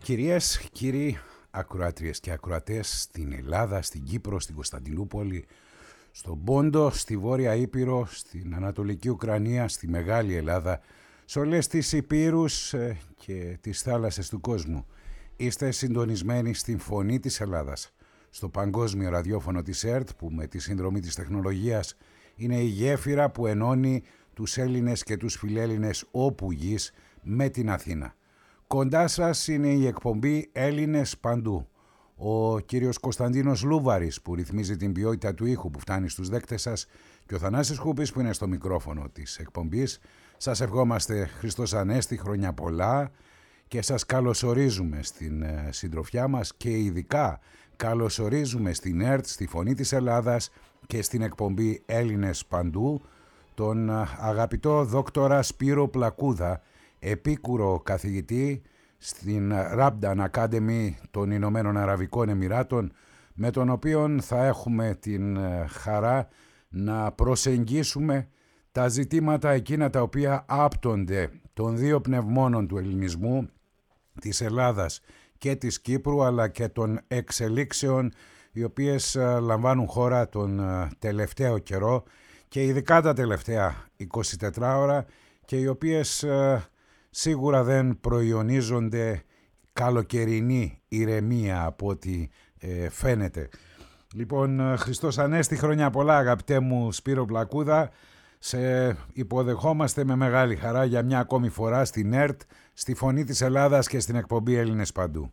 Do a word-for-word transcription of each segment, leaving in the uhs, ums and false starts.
Κυρίες, κύριοι, ακροάτριες και ακροατές στην Ελλάδα, στην Κύπρο, στην Κωνσταντινούπολη, στον Πόντο, στη Βόρεια Ήπειρο, στην Ανατολική Ουκρανία, στη Μεγάλη Ελλάδα, σε όλες τις υπήρους και τις θάλασσες του κόσμου. Είστε συντονισμένοι στην Φωνή της Ελλάδας, στο παγκόσμιο ραδιόφωνο της ΕΡΤ, που με τη συνδρομή της τεχνολογίας είναι η γέφυρα που ενώνει τους Έλληνες και τους φιλέλληνες όπου γης με την Αθήνα. Κοντά σας είναι η εκπομπή Έλληνες Παντού. Ο κύριος Κωνσταντίνος Λούβαρης που ρυθμίζει την ποιότητα του ήχου που φτάνει στους δέκτες σας και ο Θανάσης Χούπης που είναι στο μικρόφωνο της εκπομπής. Σας ευχόμαστε Χριστός Ανέστη, χρόνια πολλά και σας καλωσορίζουμε στην συντροφιά μας και ειδικά καλωσορίζουμε στην ΕΡΤ, στη Φωνή της Ελλάδας και στην εκπομπή Έλληνες Παντού τον αγαπητό δόκτορα Σπύρο Πλακούδα, επίκουρο καθηγητή στην Rabdan Academy των Ηνωμένων Αραβικών Εμιράτων, με τον οποίο θα έχουμε την χαρά να προσεγγίσουμε τα ζητήματα εκείνα τα οποία άπτονται των δύο πνευμόνων του ελληνισμού, της Ελλάδας και της Κύπρου, αλλά και των εξελίξεων οι οποίες λαμβάνουν χώρα τον τελευταίο καιρό και ειδικά τα τελευταία είκοσι τέσσερις ώρα και οι οποίες σίγουρα δεν προϊονίζονται καλοκαιρινή ηρεμία από ό,τι ε, φαίνεται. Λοιπόν, Χριστός Ανέστη, χρόνια πολλά αγαπητέ μου Σπύρο Πλακούδα. Σε υποδεχόμαστε με μεγάλη χαρά για μια ακόμη φορά στην ΕΡΤ, στη Φωνή της Ελλάδας και στην εκπομπή Έλληνες Παντού.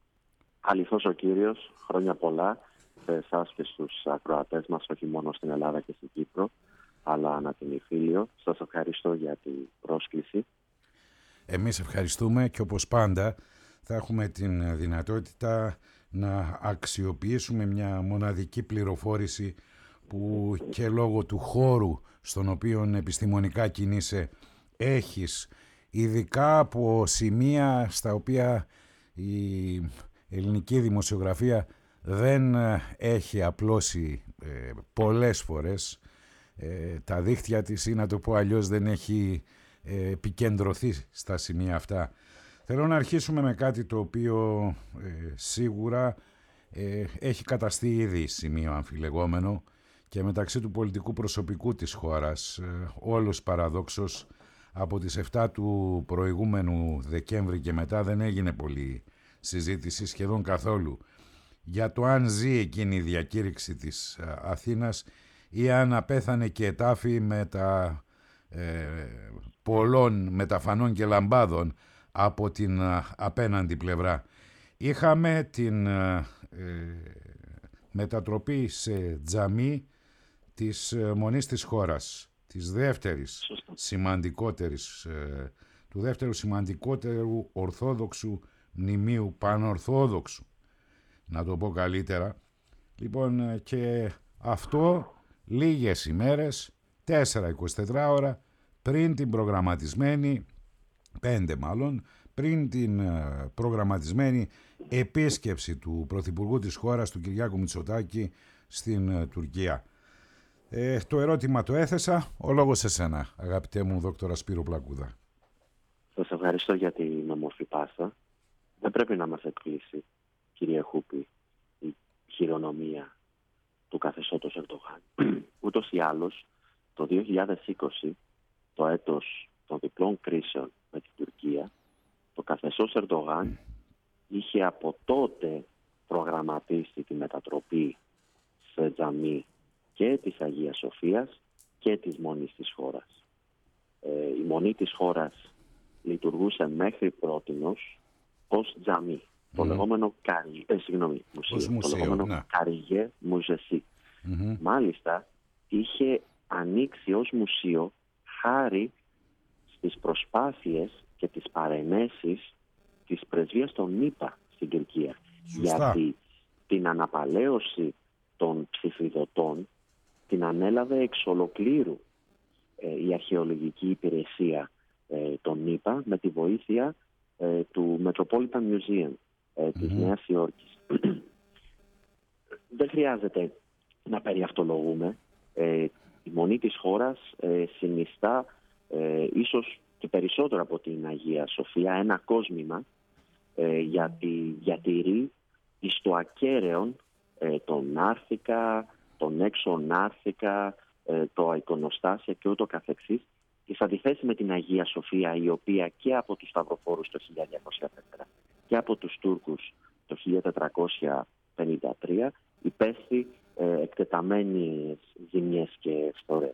Αληθώς ο Κύριος, χρόνια πολλά σε εσάς και στους ακροατές μας, όχι μόνο στην Ελλάδα και στην Κύπρο, αλλά ανά την Ιφίλιο. Σας ευχαριστώ για την πρόσκληση. Εμείς ευχαριστούμε και όπως πάντα θα έχουμε την δυνατότητα να αξιοποιήσουμε μια μοναδική πληροφόρηση που και λόγω του χώρου στον οποίο επιστημονικά κινείσαι έχεις, ειδικά από σημεία στα οποία η ελληνική δημοσιογραφία δεν έχει απλώσει ε, πολλές φορές ε, τα δίχτυα της ή να το πω αλλιώς δεν έχει επικεντρωθεί στα σημεία αυτά. Θέλω να αρχίσουμε με κάτι το οποίο ε, σίγουρα ε, έχει καταστεί ήδη σημείο αμφιλεγόμενο και μεταξύ του πολιτικού προσωπικού της χώρας, ε, όλος παραδόξως από τις εφτά του προηγούμενου Δεκέμβρη και μετά δεν έγινε πολλή συζήτηση, σχεδόν καθόλου, για το αν ζει εκείνη η διακήρυξη της Αθήνας ή αν απέθανε και ετάφη με τα Ε, πολλών μεταφανών και λαμπάδων από την α, απέναντι πλευρά. Είχαμε την ε, μετατροπή σε τζαμί της ε, Μονής της χώρας, της δεύτερης σημαντικότερης, ε, του δεύτερου σημαντικότερου ορθόδοξου μνημείου, πανορθόδοξου, να το πω καλύτερα. Λοιπόν, ε, και αυτό λίγες ημέρες, τέσσερα εικοσιτέσσερις ώρα πριν την προγραμματισμένη, πέντε μάλλον, πριν την προγραμματισμένη επίσκεψη του Πρωθυπουργού της χώρας, του Κυριάκου Μητσοτάκη, στην Τουρκία. Ε, το ερώτημα το έθεσα, ο λόγος σε σένα, αγαπητέ μου δόκτωρα Σπύρο Πλακούδα. Σας ευχαριστώ για την όμορφη πάσα. Δεν πρέπει να μας εκπλήσει, κύριε Χούπη, η χειρονομία του καθεστώτος Ερντογάν. Ούτως ή άλλως, το δύο χιλιάδες είκοσι, το έτος των διπλών κρίσεων με την Τουρκία, το καθεστώς Ερντογάν είχε από τότε προγραμματίσει τη μετατροπή σε τζαμί και της Αγίας Σοφίας και της Μονής της χώρας. Ε, η Μονή της χώρας λειτουργούσε μέχρι πρότινος ως τζαμί, το mm. λεγόμενο καρι... ε, συγγνώμη, μουσείο, μουσείο, το λεγόμενο ναι. Καριγέ Μουζεσί. Mm-hmm. Μάλιστα, είχε ανοίξει ως μουσείο χάρη στις προσπάθειες και τις παρενέσεις της πρεσβείας των ΗΠΑ στην Τουρκία. Σωστά. Γιατί την αναπαλαίωση των ψηφιδωτών την ανέλαβε εξ ολοκλήρου ε, η αρχαιολογική υπηρεσία ε, των ΗΠΑ με τη βοήθεια ε, του Metropolitan Museum ε, της mm-hmm. Νέας Υόρκης. Δεν χρειάζεται να περιαυτολογούμε. Ε, η Μονή της χώρας ε, συνιστά ε, ίσως και περισσότερο από την Αγία Σοφία ένα κόσμημα ε, γιατί διατηρεί εις το ακέραιον ε, τον Άρθικα, τον έξω Άρθικα, ε, το εικονοστάσια και ούτω καθεξής, εις αντιθέσει με την Αγία Σοφία, η οποία και από τους Σταυροφόρους το χίλια διακόσια τέσσερα και από τους Τούρκους το χίλια τετρακόσια πενήντα τρία υπέστη ε, εκτεταμένες ζημιές και φθορές.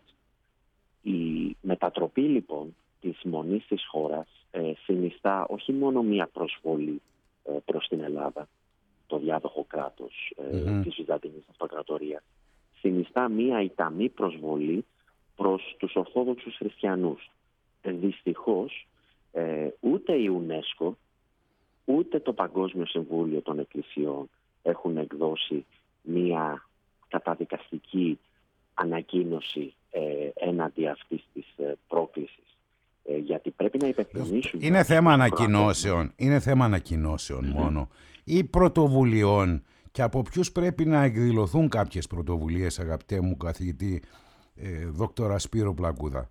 Η μετατροπή λοιπόν της μονής της χώρας ε, συνιστά όχι μόνο μία προσβολή ε, προς την Ελλάδα, το διάδοχο κράτος ε, mm-hmm. της Βυζαντινής Αυτοκρατορίας, συνιστά μία ηταμή προσβολή προς τους Ορθόδοξους Χριστιανούς. Ε, δυστυχώς ε, ούτε η UNESCO ούτε το Παγκόσμιο Συμβούλιο των Εκκλησιών έχουν εκδώσει μία καταδικαστική ανακοίνωση ε, έναντι αυτής της ε, πρόκλησης. Ε, γιατί πρέπει να υπενθυμίσουμε... Είναι θέμα ανακοινώσεων, είναι θέμα ανακοινώσεων mm-hmm. μόνο ή πρωτοβουλειών, και από ποιους πρέπει να εκδηλωθούν κάποιες πρωτοβουλίες, αγαπητέ μου καθηγητή ε, δόκτωρα Σπύρο Πλακούδα?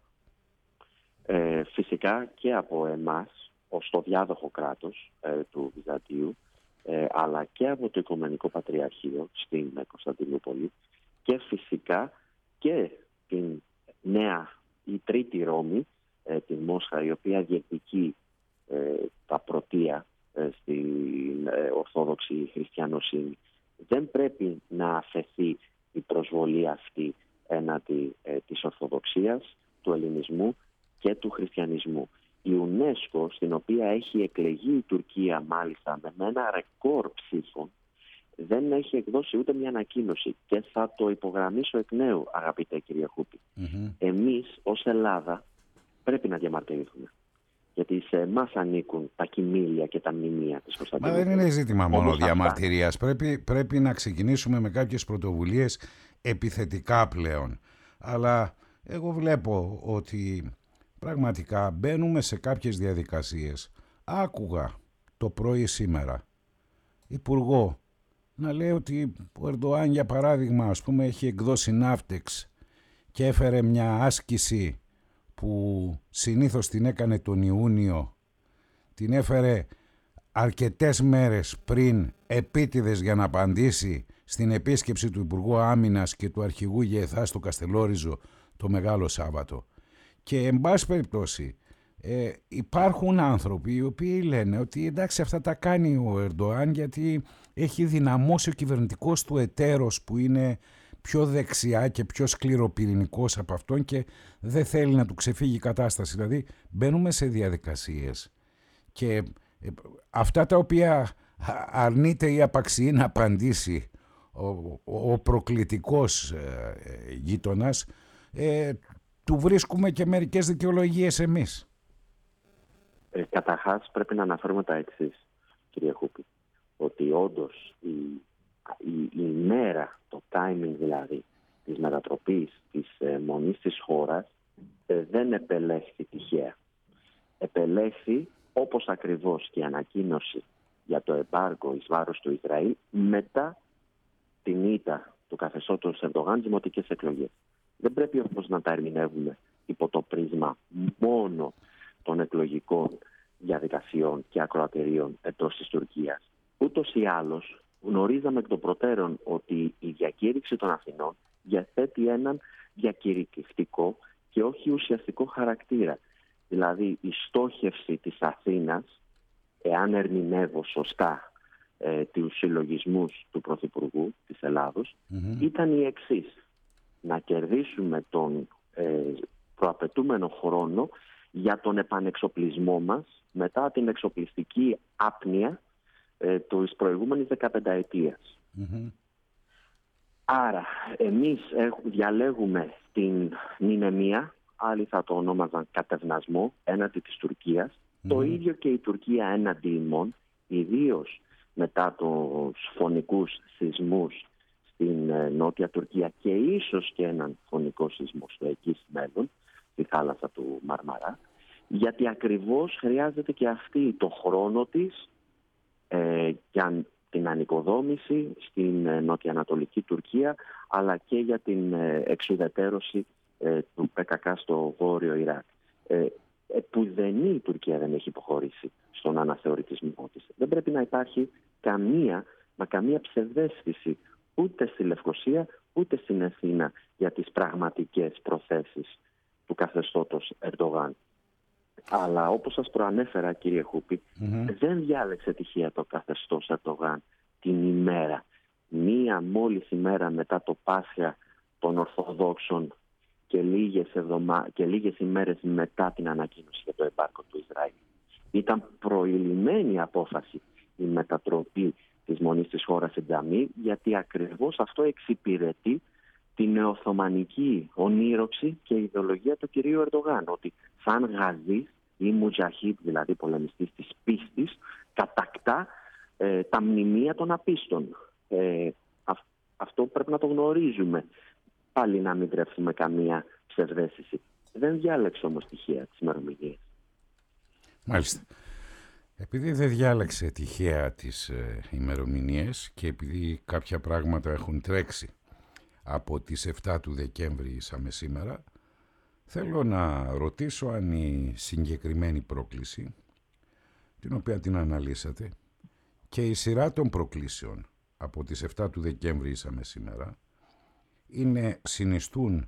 Ε, φυσικά και από εμάς ως το διάδοχο κράτος ε, του Βυζαντίου, ε, αλλά και από το Οικουμενικό Πατριαρχείο στην Κωνσταντινούπολη, και φυσικά και την νέα ή τρίτη Ρώμη, ε, την Μόσχα, η οποία διεκδικεί ε, τα πρωτεία ε, στην ε, Ορθόδοξη Χριστιανοσύνη. Δεν πρέπει να αφαιθεί η προσβολή αυτή έναντι ε, της Ορθοδοξίας, του Ελληνισμού και του Χριστιανισμού. Η UNESCO, στην οποία έχει εκλεγεί η Τουρκία μάλιστα με ένα ρεκόρ ψήφων, δεν έχει εκδώσει ούτε μια ανακοίνωση, και θα το υπογραμμίσω εκ νέου, αγαπητέ κύριε Χούπη. Mm-hmm. Εμείς ως Ελλάδα πρέπει να διαμαρτυρηθούμε. Γιατί σε εμάς ανήκουν τα κοιμήλια και τα μνημεία της Κωνσταντινούπολης. Μα δεν είναι ζήτημα μόνο διαμαρτυρίας. Πρέπει, πρέπει να ξεκινήσουμε με κάποιες πρωτοβουλίες επιθετικά πλέον. Αλλά εγώ βλέπω ότι πραγματικά μπαίνουμε σε κάποιες διαδικασίες. Άκουγα το πρωί σήμερα υπουργό να λέει ότι ο Ερντοάν, για παράδειγμα, ας πούμε, έχει εκδώσει ναύτεξ και έφερε μια άσκηση που συνήθως την έκανε τον Ιούνιο, την έφερε αρκετές μέρες πριν, επίτηδες, για να απαντήσει στην επίσκεψη του Υπουργού Άμυνας και του Αρχηγού Γεθά στο Καστελόριζο το Μεγάλο Σάββατο. Και εν πάση περιπτώσει ε, υπάρχουν άνθρωποι οι οποίοι λένε ότι εντάξει, αυτά τα κάνει ο Ερντοάν γιατί έχει δυναμώσει ο κυβερνητικός του εταίρος που είναι πιο δεξιά και πιο σκληροπυρηνικός από αυτόν και δεν θέλει να του ξεφύγει η κατάσταση. Δηλαδή μπαίνουμε σε διαδικασίες και ε, αυτά τα οποία αρνείται ή απαξιεί να απαντήσει ο, ο, ο προκλητικός ε, ε, γείτονας, ε, του βρίσκουμε και μερικές δικαιολογίες εμείς. Ε, καταρχάς πρέπει να αναφέρουμε τα εξής, κύριε Χούπη, ότι όντως η, η, η μέρα, το timing δηλαδή της μετατροπής της ε, μονής της χώρας ε, δεν επελέχθη τυχαία. Επελέχθη, όπως ακριβώς και η ανακοίνωση για το εμπάργκο εις βάρος του Ισραήλ μετά την ήττα του καθεστώτος Ερντογάν στις δημοτικές εκλογές. Δεν πρέπει όμως να τα ερμηνεύουμε υπό το πρίσμα μόνο των εκλογικών διαδικασιών και ακροατηρίων εντός της Τουρκίας. Ούτως ή άλλως γνωρίζαμε εκ των προτέρων ότι η διακήρυξη των Αθηνών διαθέτει έναν διακηρυκτικό και όχι ουσιαστικό χαρακτήρα. Δηλαδή η στόχευση της Αθήνας, εάν ερμηνεύω σωστά ε, τους συλλογισμούς του Πρωθυπουργού της Ελλάδος, mm-hmm. ήταν η εξής: να κερδίσουμε τον ε, προαπαιτούμενο χρόνο για τον επανεξοπλισμό μας μετά την εξοπλιστική άπνοια ε, της προηγούμενης δεκαπενταετίας. Mm-hmm. Άρα εμείς διαλέγουμε την μνημεία, άλλοι θα το ονόμαζαν κατευνασμό έναντι της Τουρκίας, mm-hmm. το ίδιο και η Τουρκία έναντι ημών, ιδίως μετά τους φωνικούς σεισμούς στην ε, Νότια Τουρκία και ίσως και έναν φωνικό σεισμό στο εκείς μέλλον, στη θάλασσα του Μαρμαρά, γιατί ακριβώς χρειάζεται και αυτή το χρόνο της ε, για την ανοικοδόμηση στην ε, νοτιοανατολική Τουρκία, αλλά και για την ε, εξουδετερώση ε, του Πε Κε Κε στο βόρειο Ιράκ. Ε, Πουδενή η Τουρκία δεν έχει υποχωρήσει στον αναθεωρητισμό της. Δεν πρέπει να υπάρχει καμία, μα καμία ψευδαίσθηση ούτε στη Λευκοσία ούτε στην Αθήνα για τις πραγματικές προθέσεις του καθεστώτος Ερντογάν. Αλλά όπως σας προανέφερα, κύριε Χούπη, mm-hmm. δεν διάλεξε τυχαία το καθεστώς Ερντογάν την ημέρα. Μία μόλις ημέρα μετά το Πάσχα των Ορθοδόξων και λίγες, εβδομα... και λίγες ημέρες μετά την ανακοίνωση για το εμπάρκο του Ισραήλ. Ήταν προηλημένη απόφαση η μετατροπή της μονής της χώρας σε τζαμί, γιατί ακριβώς αυτό εξυπηρετεί την νεοοθωμανική ονείροξη και ιδεολογία του κυρίου Ερντογάν, ότι σαν γαζής ή μουτζαχίτ, δηλαδή πολεμιστής της πίστης, κατακτά ε, τα μνημεία των απίστων. Ε, α, αυτό πρέπει να το γνωρίζουμε. Πάλι να μην τρέψουμε καμία ψευδαίσθηση. Δεν διάλεξε όμως τυχαία τις ημερομηνίες. Μάλιστα. Επειδή δεν διάλεξε τυχαία τις ε, ημερομηνίες και επειδή κάποια πράγματα έχουν τρέξει από τις εφτά του Δεκέμβρη ήσαμε σήμερα, θέλω να ρωτήσω αν η συγκεκριμένη πρόκληση, την οποία την αναλύσατε, και η σειρά των προκλήσεων από τις εφτά του Δεκέμβρη ήσαμε σήμερα, είναι, συνιστούν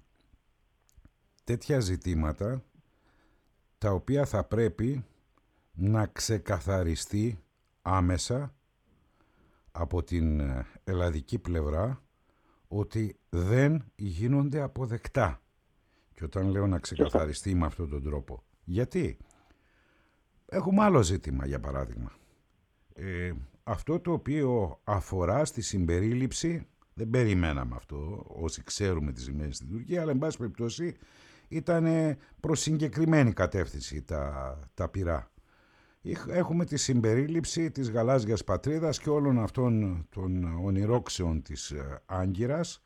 τέτοια ζητήματα τα οποία θα πρέπει να ξεκαθαριστεί άμεσα από την ελλαδική πλευρά ότι δεν γίνονται αποδεκτά. Και όταν λέω να ξεκαθαριστεί με αυτόν τον τρόπο, γιατί έχουμε άλλο ζήτημα, για παράδειγμα. Ε, αυτό το οποίο αφορά στη συμπερίληψη, δεν περιμέναμε αυτό όσοι ξέρουμε τις ζημίες στην Τουρκία, αλλά εν πάση περιπτώσει ήταν προς συγκεκριμένη κατεύθυνση τα, τα πυρά. Έχουμε τη συμπερίληψη της γαλάζιας πατρίδας και όλων αυτών των ονειρόξεων της Άγκυρας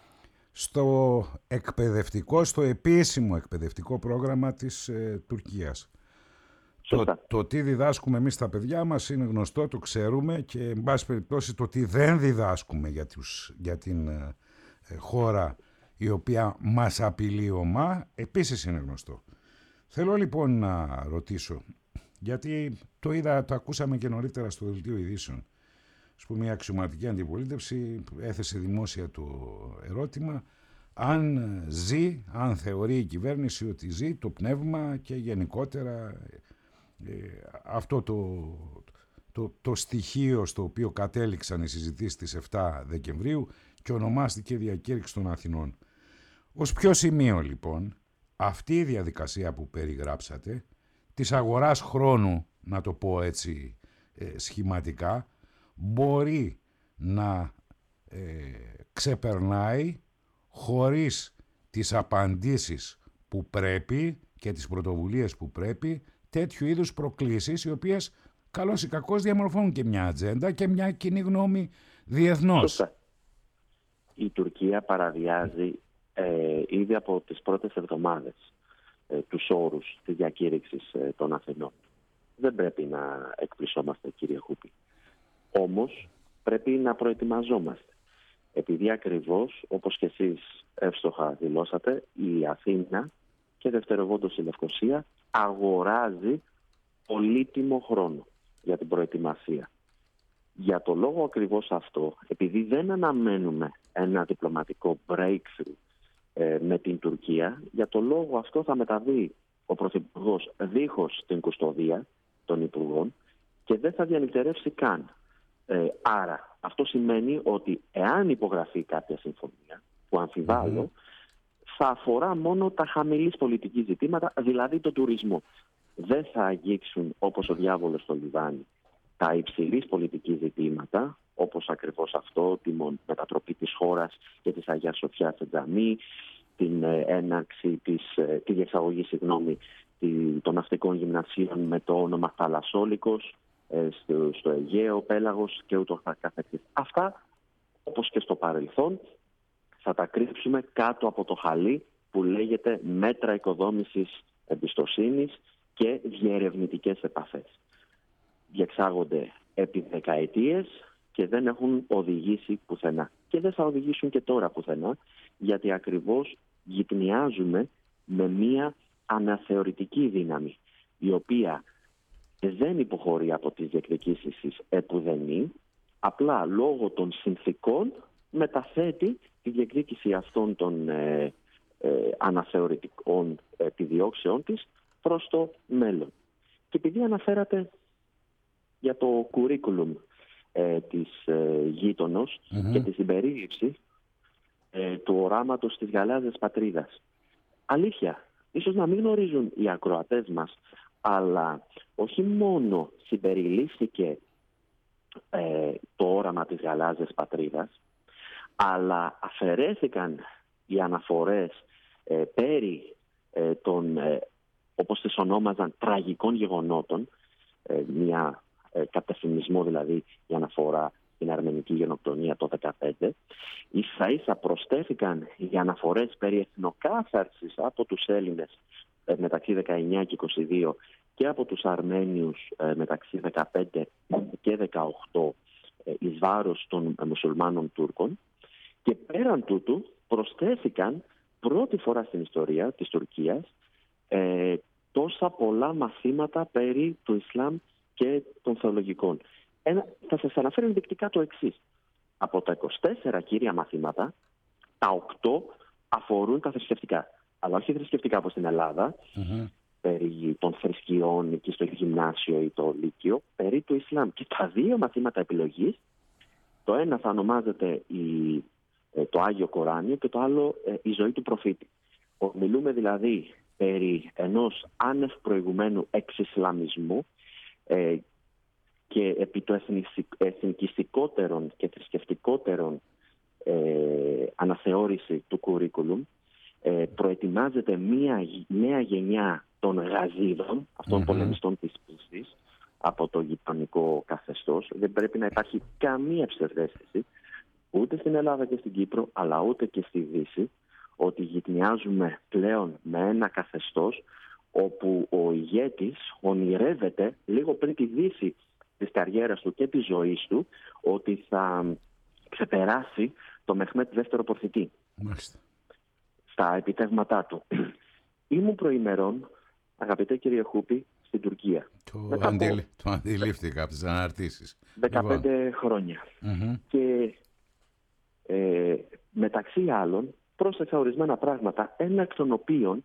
στο εκπαιδευτικό, στο επίσημο εκπαιδευτικό πρόγραμμα της ε, Τουρκίας. Το, το τι διδάσκουμε εμείς στα παιδιά μας είναι γνωστό, το ξέρουμε, και εν πάση περιπτώσει το τι δεν διδάσκουμε για, τους, για την ε, χώρα η οποία μας απειλεί ομά επίσης είναι γνωστό. Θέλω λοιπόν να ρωτήσω, γιατί το είδα, το ακούσαμε και νωρίτερα στο Δελτίο Ειδήσεων, ας πούμε, η αξιωματική αντιπολίτευση έθεσε δημόσια το ερώτημα αν ζει, αν θεωρεί η κυβέρνηση ότι ζει το πνεύμα και γενικότερα ε, αυτό το, το, το στοιχείο στο οποίο κατέληξαν οι συζητήσεις της εφτά Δεκεμβρίου και ονομάστηκε διακήρυξη των Αθηνών. Ως ποιο σημείο λοιπόν αυτή η διαδικασία που περιγράψατε της αγοράς χρόνου, να το πω έτσι ε, σχηματικά, μπορεί να ε, ξεπερνάει χωρίς τις απαντήσεις που πρέπει και τις πρωτοβουλίες που πρέπει τέτοιου είδους προκλήσεις, οι οποίες καλώς ή κακώς διαμορφώνουν και μια ατζέντα και μια κοινή γνώμη διεθνώς. Σωστά. Η Τουρκία παραβιάζει ε, ήδη από τις πρώτες εβδομάδες ε, τους όρους της διακήρυξης ε, των Αθηνών. Δεν πρέπει να εκπλησόμαστε, κύριε Χούπη. Όμως πρέπει να προετοιμαζόμαστε. Επειδή ακριβώς, όπως και εσείς εύστοχα δηλώσατε, η Αθήνα και δευτερευόντως η Λευκοσία αγοράζει πολύτιμο χρόνο για την προετοιμασία. Για το λόγο ακριβώς αυτό, επειδή δεν αναμένουμε ένα διπλωματικό breakthrough ε, με την Τουρκία, για το λόγο αυτό θα μεταβεί ο Πρωθυπουργός δίχως την κουστοδία των Υπουργών και δεν θα διανυκτερεύσει καν. Ε, άρα αυτό σημαίνει ότι εάν υπογραφεί κάποια συμφωνία, που αμφιβάλλω, mm-hmm. θα αφορά μόνο τα χαμηλής πολιτικής ζητήματα, δηλαδή τον τουρισμό. Δεν θα αγγίξουν όπως ο διάβολος στο λιβάνι τα υψηλής πολιτικής ζητήματα, όπως ακριβώς αυτό, τη μετατροπή της χώρας και της Αγίας Σοφιάς σε τζαμί, την έναρξη, της, τη διεξαγωγή συγγνώμη, των ναυτικών γυμνασίων με το όνομα Θαλασσόλικος, στο, στο Αιγαίο, Πέλαγος και ούτω καθεξής. Αυτά, όπως και στο παρελθόν, θα τα κρύψουμε κάτω από το χαλί που λέγεται μέτρα οικοδόμησης εμπιστοσύνης και διερευνητικές επαφές. Διεξάγονται επί δεκαετίες και δεν έχουν οδηγήσει πουθενά. Και δεν θα οδηγήσουν και τώρα πουθενά, γιατί ακριβώς γυπνιάζουμε με μία αναθεωρητική δύναμη, η οποία δεν υποχωρεί από τις διεκδικήσεις επουδενή, απλά λόγω των συνθήκων μεταθέτει τη διεκδίκηση αυτών των ε, ε, αναθεωρητικών επιδιώξεών της προς το μέλλον. Και επειδή αναφέρατε για το curriculum ε, της ε, γείτονος mm-hmm. και τη συμπερίληψη ε, του οράματος της γαλάζιας πατρίδας. Αλήθεια, ίσως να μην γνωρίζουν οι ακροατές μας, αλλά όχι μόνο συμπεριλήφθηκε ε, το όραμα της γαλάζιας πατρίδας, αλλά αφαιρέθηκαν οι αναφορές ε, περί ε, των, ε, όπως τις ονόμαζαν, τραγικών γεγονότων, ε, μια ε, κατευθυνισμό δηλαδή η αναφορά στην αρμενική γενοκτονία το δύο χιλιάδες δεκαπέντε, ίσα ίσα προσθέθηκαν οι αναφορές περί εθνοκάθαρσης από τους Έλληνες ε, μεταξύ δεκαεννιά και είκοσι δύο και από τους Αρμένιους ε, μεταξύ δεκαπέντε και δεκαοκτώ ε, εις βάρος των ε, μουσουλμάνων Τούρκων, και πέραν τούτου προσθέθηκαν πρώτη φορά στην ιστορία της Τουρκίας ε, τόσα πολλά μαθήματα περί του Ισλάμ και των θεολογικών. Ένα, θα σας αναφέρω ενδεικτικά το εξής. Από τα είκοσι τέσσερα κύρια μαθήματα, τα οκτώ αφορούν τα θρησκευτικά. Αλλά όχι θρησκευτικά όπως στην Ελλάδα, mm-hmm. περί των θρησκειών εκεί στο γυμνάσιο ή το λύκειο, περί του Ισλάμ. Και τα δύο μαθήματα επιλογής, το ένα θα ονομάζεται η, το Άγιο Κοράνιο και το άλλο η ζωή του προφήτη. Μιλούμε δηλαδή περί ενός άνευ προηγουμένου εξισλαμισμού ε, και επί το εθνικιστικότερων και θρησκευτικότερων ε, αναθεώρηση του curriculum. Ε, προετοιμάζεται μία νέα γενιά των γαζίδων, αυτών των mm-hmm. πολεμιστών της πίστης, από το γειτονικό καθεστώς. Δεν πρέπει να υπάρχει καμία ψευδαίσθηση, ούτε στην Ελλάδα και στην Κύπρο, αλλά ούτε και στη Δύση, ότι γυτνιάζουμε πλέον με ένα καθεστώς όπου ο ηγέτης ονειρεύεται λίγο πριν τη δύση της καριέρας του και της ζωής του ότι θα ξεπεράσει το Μεχμέτ δεύτερο Πορφυκή Μάλιστα. στα επιτεύγματά του. Ήμουν προημερών, αγαπητέ κύριε Χούπη, στην Τουρκία. Το, αντιλ... το αντιλήφθηκα από τις αναρτήσεις. δεκαπέντε λοιπόν. χρόνια. Mm-hmm. Και ε, μεταξύ άλλων πρόσεξα ορισμένα πράγματα, ένα εκ των οποίων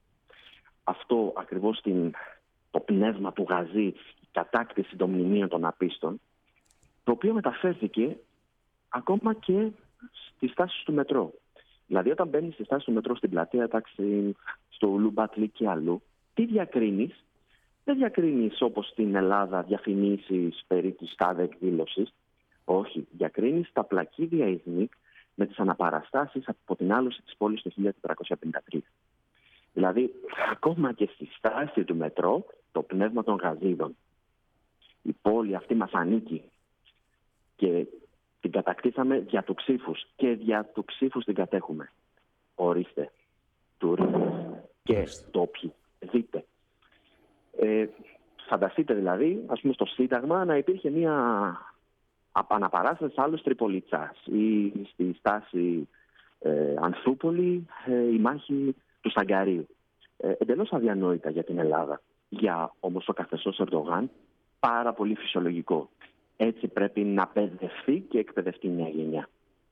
αυτό ακριβώς την, το πνεύμα του Γαζή, η κατάκτηση των μνημείων των απίστων, το οποίο μεταφέρθηκε ακόμα και στις στάσεις του μετρό. Δηλαδή όταν μπαίνεις στις στάσεις του μετρό στην πλατεία Ταξίμ, στο Ουλουμπάτλι και αλλού, τι διακρίνεις? Δεν διακρίνεις όπως στην Ελλάδα διαφημίσεις περί της τάδε εκδήλωσης. Όχι, διακρίνεις τα πλακίδια ΙΣΝΙΚ με τις αναπαραστάσεις από την άλωση της πόλης το χίλια τετρακόσια πενήντα τρία. Δηλαδή, ακόμα και στη στάση του μετρό, το πνεύμα των Γαζίδων. Η πόλη αυτή μας ανήκει και την κατακτήσαμε δια του ξύφους και δια του ξύφους την κατέχουμε. Ορίστε, τουρίστες και τόπιοι, δείτε. Ε, φανταστείτε δηλαδή, ας πούμε στο Σύνταγμα να υπήρχε μια αναπαράσταση άλλος Τριπολιτσάς ή στη στάση ε, Ανθούπολη ε, η μάχη του Σαγκαρίου. Ε, εντελώς αδιανόητα για την Ελλάδα. Για όμως το καθεστώς Ερντογάν πάρα πολύ φυσιολογικό. Έτσι πρέπει να παιδευτεί και εκπαιδευτεί μια γενιά.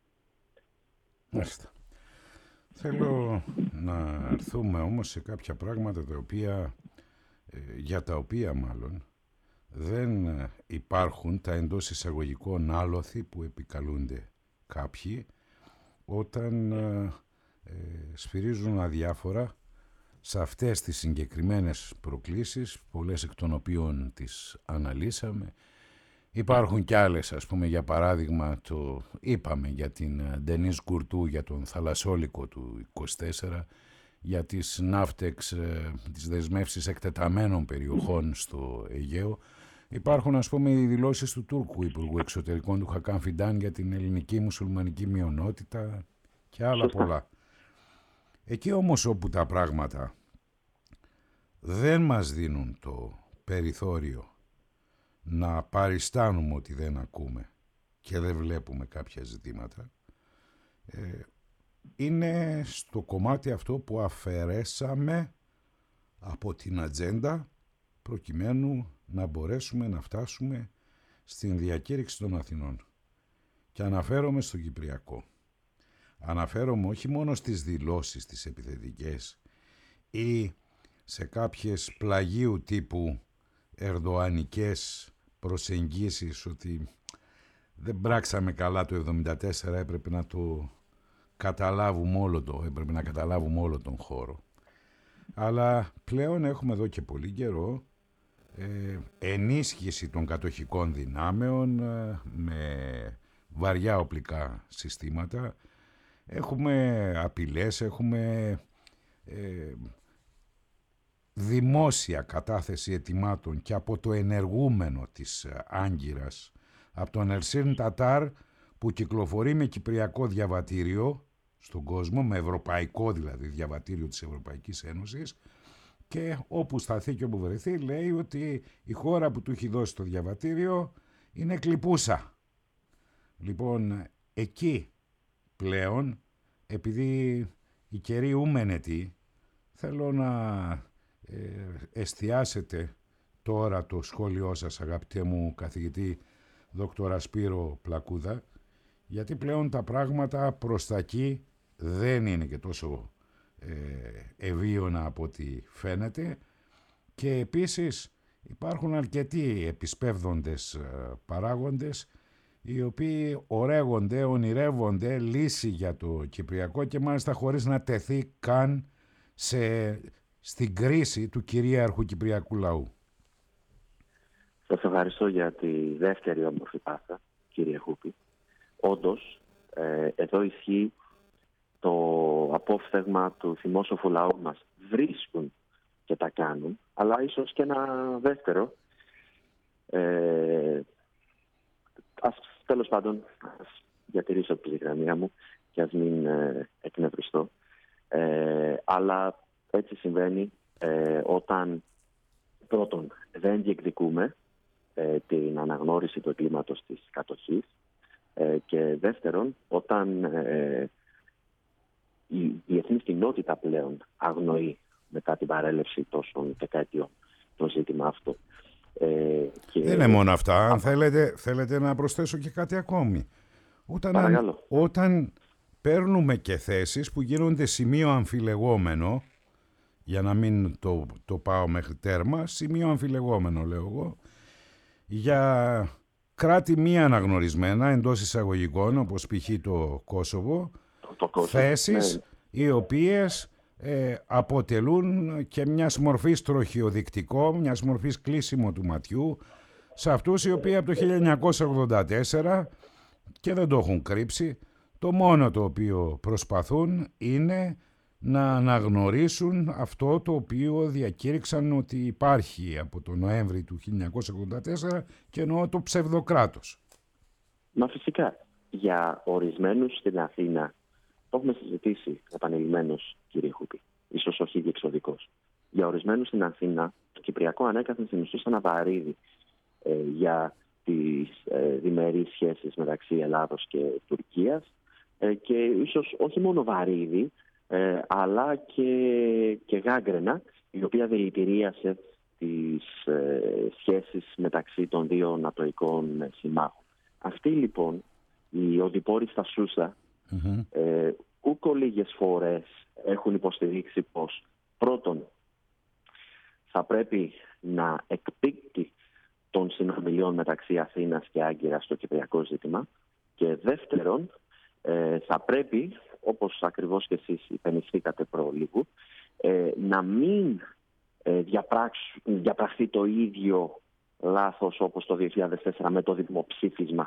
Μάλιστα. Θέλω να έρθουμε όμως σε κάποια πράγματα τα οποία, ε, για τα οποία μάλλον δεν υπάρχουν τα εντός εισαγωγικών άλοθη που επικαλούνται κάποιοι όταν ε, ε, σφυρίζουν αδιάφορα σε αυτές τις συγκεκριμένες προκλήσεις, πολλές εκ των οποίων τις αναλύσαμε. Υπάρχουν κι άλλες, ας πούμε, για παράδειγμα, το είπαμε για την Ντενίς Κουρτού, για τον θαλασσόλικο του είκοσι τέσσερα, για τις ναύτεξ, τις δεσμεύσεις εκτεταμένων περιοχών στο Αιγαίο. Υπάρχουν, ας πούμε, οι δηλώσεις του Τούρκου Υπουργού Εξωτερικών του Χακάν Φιντάν για την ελληνική μουσουλμανική μειονότητα και άλλα πολλά. Εκεί όμως όπου τα πράγματα δεν μας δίνουν το περιθώριο να παριστάνουμε ότι δεν ακούμε και δεν βλέπουμε κάποια ζητήματα, ε, είναι στο κομμάτι αυτό που αφαιρέσαμε από την ατζέντα προκειμένου να μπορέσουμε να φτάσουμε στην διακήρυξη των Αθηνών. Και αναφέρομαι στο Κυπριακό. Αναφέρομαι όχι μόνο στις δηλώσεις τις επιθετικές ή σε κάποιες πλαγίου τύπου ερδοανικές προσεγγίσεις ότι δεν πράξαμε καλά το εβδομήντα τέσσερα, έπρεπε να το καταλάβουμε όλο το, έπρεπε να καταλάβουμε όλο τον χώρο. Αλλά πλέον έχουμε εδώ και πολύ καιρό ε, ενίσχυση των κατοχικών δυνάμεων ε, με βαριά οπλικά συστήματα. Έχουμε απειλές, έχουμε ε, δημόσια κατάθεση αιτημάτων και από το ενεργούμενο της Άγκυρας, από τον Ερσίν Τατάρ που κυκλοφορεί με κυπριακό διαβατήριο στον κόσμο, με ευρωπαϊκό δηλαδή διαβατήριο της Ευρωπαϊκής Ένωσης, και όπου σταθεί και όπου βρεθεί λέει ότι η χώρα που του έχει δώσει το διαβατήριο είναι κλιπούσα. Λοιπόν, εκεί πλέον, επειδή η καιρή ούμενετή, θέλω να ε, εστιάσετε τώρα το σχόλιο σας, αγαπητέ μου καθηγητή δόκτωρα Σπύρο Πλακούδα, γιατί πλέον τα πράγματα προς τα εκεί δεν είναι και τόσο ε, ευίωνα από ό,τι φαίνεται, και επίσης υπάρχουν αρκετοί επισπεύδοντες ε, παράγοντες οι οποίοι ορέγονται, ονειρεύονται λύση για το Κυπριακό και μάλιστα χωρίς να τεθεί καν σε, στην κρίση του κυρίαρχου Κυπριακού λαού. Σας ευχαριστώ για τη δεύτερη όμορφη πάσα, κύριε Χούπη. Όντως, ε, εδώ ισχύει το απόφθεγμα του θυμόσοφου λαού μας. Βρίσκουν και τα κάνουν, αλλά ίσως και ένα δεύτερο. Ε, ας, τέλος πάντων, ας διατηρήσω τη γραμμία μου και ας μην ε, εκνευριστώ. Ε, αλλά έτσι συμβαίνει ε, όταν πρώτον δεν διεκδικούμε ε, την αναγνώριση του εγκλήματος της κατοχής ε, και δεύτερον όταν ε, η διεθνής κοινότητα πλέον αγνοεί μετά την παρέλευση τόσων δεκαετιών το ζήτημα αυτό. Ε, και... Δεν είναι μόνο αυτά. Αν θέλετε, θέλετε να προσθέσω και κάτι ακόμη. Όταν, όταν παίρνουμε και θέσεις που γίνονται σημείο αμφιλεγόμενο, για να μην το, το πάω μέχρι τέρμα, σημείο αμφιλεγόμενο λέω εγώ, για κράτη μη αναγνωρισμένα εντός εισαγωγικών, όπως π.χ. το Κόσοβο, το, το Κόσοβο θέσεις ναι. οι οποίες ε, αποτελούν και μιας μορφής τροχιοδεικτικό, μιας μορφής κλείσιμο του ματιού σε αυτούς οι οποίοι από το χίλια εννιακόσια ογδόντα τέσσερα και δεν το έχουν κρύψει, το μόνο το οποίο προσπαθούν είναι να αναγνωρίσουν αυτό το οποίο διακήρυξαν ότι υπάρχει από το Νοέμβρη του χίλια εννιακόσια ογδόντα τέσσερα, και εννοώ το ψευδοκράτος. Μα φυσικά, για ορισμένους στην Αθήνα, το έχουμε συζητήσει επανειλημμένως, κύριε Χούπη, ίσως όχι διεξοδικώς. Για ορισμένους στην Αθήνα, το Κυπριακό ανέκαθεν συνιστούσε ένα βαρύδι ε, για τις ε, διμερείς σχέσεις μεταξύ Ελλάδος και Τουρκίας ε, και ίσως όχι μόνο βαρύδι, ε, αλλά και, και γάγκρενα, η οποία δηλητηρίασε τις ε, σχέσεις μεταξύ των δύο νατοικών συμμάχων. Αυτοί λοιπόν, οι οδηπόροι στα Σούσα, mm-hmm. ε, ούκο λίγες φορές έχουν υποστηρίξει πως πρώτον θα πρέπει να εκπίπτει των συνομιλιών μεταξύ Αθήνας και Άγκυρας στο κυπριακό ζήτημα και δεύτερον ε, θα πρέπει, όπως ακριβώς και εσείς υπενηχθήκατε προλίγου, ε, να μην ε, διαπραχθεί το ίδιο λάθος όπως το δύο χιλιάδες τέσσερα με το δημοψήφισμα.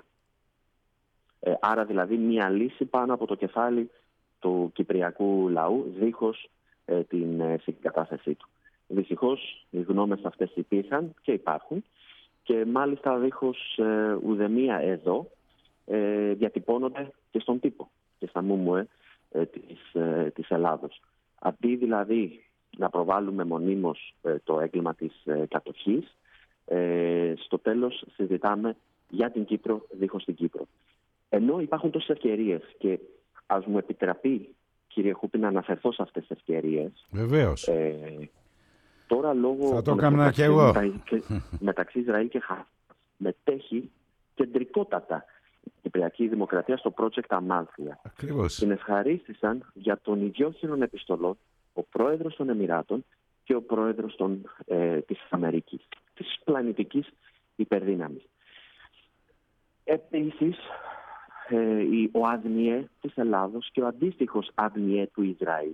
Ε, άρα δηλαδή μια λύση πάνω από το κεφάλι του κυπριακού λαού δίχως ε, την ε, συγκατάθεσή του. Δυστυχώς οι γνώμες αυτές υπήρχαν και υπάρχουν και μάλιστα δίχως ε, ουδεμία εδώ ε, διατυπώνονται και στον τύπο και στα μούμουε ε, της, ε, της Ελλάδος. Αντί δηλαδή να προβάλλουμε μονίμως ε, το έγκλημα της ε, κατοχής, ε, στο τέλος συζητάμε για την Κύπρο δίχως την Κύπρο. Ενώ υπάρχουν τόσες ευκαιρίες και ας μου επιτραπεί, κύριε Χούπη, να αναφερθώ σε αυτές τις ευκαιρίες. Βεβαίως. Ε, Τώρα λόγω θα το έκανα και εγώ. μεταξύ Ισραήλ και Χαμάς μετέχει κεντρικότατα η Κυπριακή Δημοκρατία στο project Amalthea. Ακριβώς. Την ευχαρίστησαν για των ιδιόχειρων επιστολών ο πρόεδρος των Εμιράτων και ο πρόεδρος των, ε, της Αμερικής, της πλανητικής υπερδύναμης. Επίσης, ε, ο ΑΔΝΙΕ της Ελλάδος και ο αντίστοιχος ΑΔΝΙΕ του Ισραήλ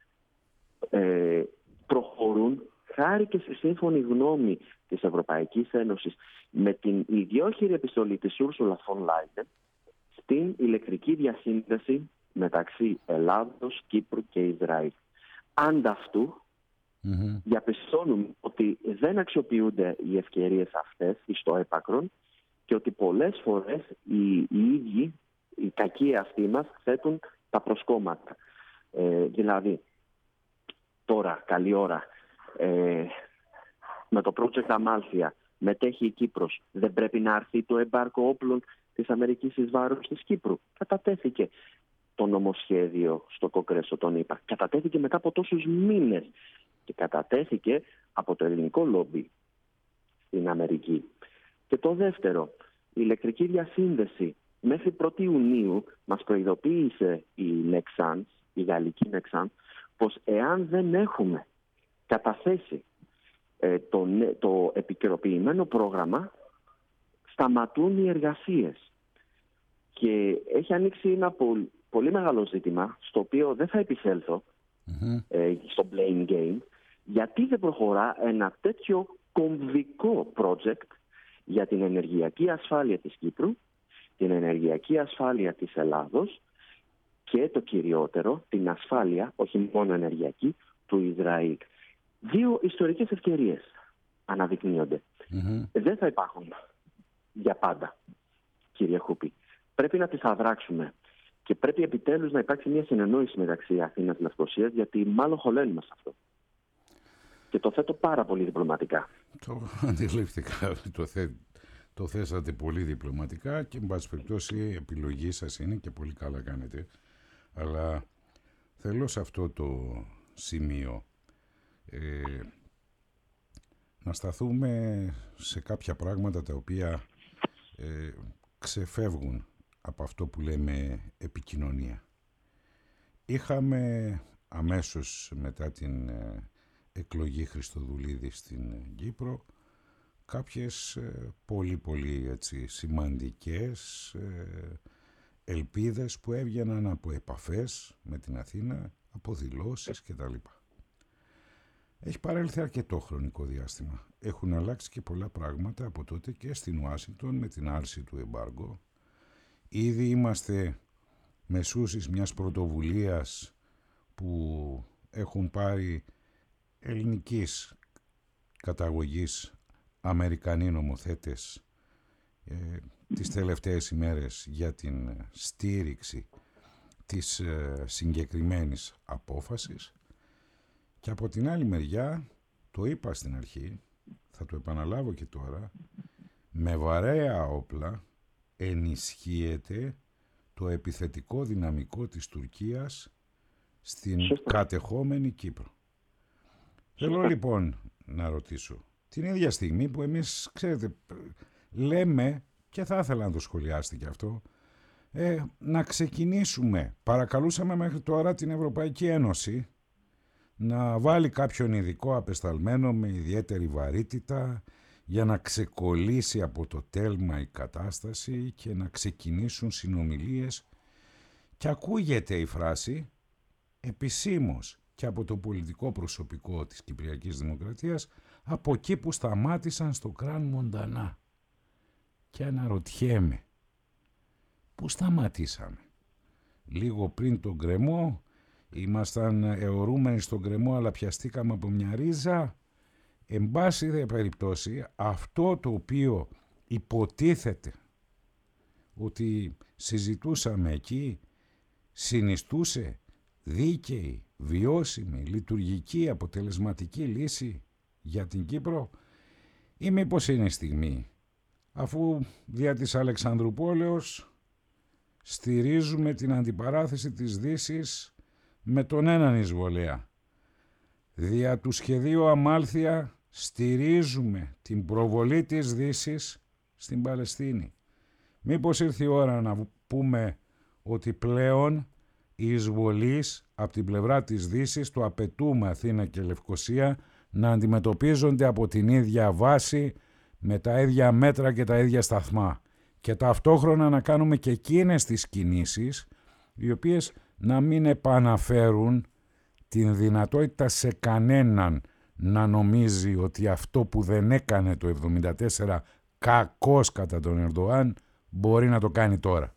ε, προχωρούν χάρη και στη σύμφωνη γνώμη της Ευρωπαϊκής Ένωσης με την ιδιόχειρη επιστολή της Ursula von Leyen στην ηλεκτρική διασύνδεση μεταξύ Ελλάδος, Κύπρου και Ισραήλ. Ανταυτού, mm-hmm. διαπιστώνουμε ότι δεν αξιοποιούνται οι ευκαιρίες αυτές στο έπακρον και ότι πολλές φορές οι, οι ίδιοι, οι κακοί αυτοί μας, θέτουν τα προσκόμματα. Ε, δηλαδή, τώρα, καλή ώρα, ε, με το project Amalthea μετέχει η Κύπρος. Δεν πρέπει να αρθεί το εμπάρκο όπλων της Αμερικής εις βάρος της Κύπρου. Κατατέθηκε το νομοσχέδιο στο Κογκρέσο, τον είπα. Κατατέθηκε μετά από τόσους μήνες και κατατέθηκε από το ελληνικό λόμπι στην Αμερική. Και το δεύτερο, η ηλεκτρική διασύνδεση μέχρι πρώτη Ιουνίου μας προειδοποίησε η Nexans, η γαλλική Nexans, πως εάν δεν έχουμε καταθέσει ε, το, το επικαιροποιημένο πρόγραμμα, σταματούν οι εργασίες. Και έχει ανοίξει ένα πολύ, πολύ μεγάλο ζήτημα, στο οποίο δεν θα επισέλθω, mm-hmm. ε, στο blame game, γιατί δεν προχωρά ένα τέτοιο κομβικό project για την ενεργειακή ασφάλεια της Κύπρου, την ενεργειακή ασφάλεια της Ελλάδος και το κυριότερο, την ασφάλεια, όχι μόνο ενεργειακή, του Ισραήλ. Δύο ιστορικές ευκαιρίες αναδεικνύονται. Mm-hmm. Δεν θα υπάρχουν για πάντα, κύριε Χούπη. Πρέπει να τις αδράξουμε και πρέπει επιτέλους να υπάρξει μια συνεννόηση μεταξύ Αθήνας και Λευκωσίας, γιατί μάλλον χωλένουμε σε αυτό. Και το θέτω πάρα πολύ διπλωματικά. Το αντιλήφθηκα, το, θε, το θέσατε πολύ διπλωματικά και εν πάση περιπτώσει η επιλογή σας είναι και πολύ καλά κάνετε. Αλλά θέλω σε αυτό το σημείο ε, να σταθούμε σε κάποια πράγματα τα οποία ε, ξεφεύγουν από αυτό που λέμε επικοινωνία. Είχαμε αμέσως μετά την ε, εκλογή Χριστοδουλίδη στην Κύπρο κάποιες ε, πολύ πολύ έτσι, σημαντικές ε, ελπίδες που έβγαιναν από επαφές με την Αθήνα, από δηλώσεις κτλ. Έχει παρέλθει αρκετό χρονικό διάστημα. Έχουν αλλάξει και πολλά πράγματα από τότε και στην Ουάσιγκτον με την άρση του εμπάργου. Ήδη είμαστε μεσούσεις μιας πρωτοβουλίας που έχουν πάρει ελληνικής καταγωγής Αμερικανοί νομοθέτες ε, τις τελευταίες ημέρες για την στήριξη της ε, συγκεκριμένης απόφασης. Και από την άλλη μεριά, το είπα στην αρχή, θα το επαναλάβω και τώρα, με βαρέα όπλα ενισχύεται το επιθετικό δυναμικό της Τουρκίας στην κατεχόμενη Κύπρο. Θέλω λοιπόν να ρωτήσω, την ίδια στιγμή που εμείς, ξέρετε, λέμε, και θα ήθελα να το σχολιάσετε και αυτό, ε, να ξεκινήσουμε, παρακαλούσαμε μέχρι τώρα την Ευρωπαϊκή Ένωση να βάλει κάποιον ειδικό απεσταλμένο με ιδιαίτερη βαρύτητα για να ξεκολλήσει από το τέλμα η κατάσταση και να ξεκινήσουν συνομιλίες. Και ακούγεται η φράση επισήμως και από το πολιτικό προσωπικό της Κυπριακής Δημοκρατίας από εκεί που σταμάτησαν στο Κραν Μοντανά. Και αναρωτιέμαι, πού σταματήσαμε? Λίγο πριν τον γκρεμό, ήμασταν αιωρούμενοι στον γκρεμό αλλά πιαστήκαμε από μια ρίζα. Εν πάση περιπτώσει, αυτό το οποίο υποτίθεται ότι συζητούσαμε εκεί συνιστούσε δίκαιη, βιώσιμη, λειτουργική, αποτελεσματική λύση για την Κύπρο, ή μήπως είναι η στιγμή, αφού δια της Αλεξανδρουπόλεως στηρίζουμε την αντιπαράθεση της Δύσης με τον έναν εισβολέα. Δια του σχεδίου Αμάλθεια στηρίζουμε την προβολή της Δύσης στην Παλαιστίνη. Μήπως ήρθε η ώρα να πούμε ότι πλέον οι εισβολείς από την πλευρά της Δύσης, το απαιτούμε Αθήνα και Λευκοσία, να αντιμετωπίζονται από την ίδια βάση, με τα ίδια μέτρα και τα ίδια σταθμά, και ταυτόχρονα να κάνουμε και εκείνες τις κινήσεις οι οποίες να μην επαναφέρουν την δυνατότητα σε κανέναν να νομίζει ότι αυτό που δεν έκανε το εβδομήντα τέσσερα κακώς κατά τον Ερντογάν μπορεί να το κάνει τώρα.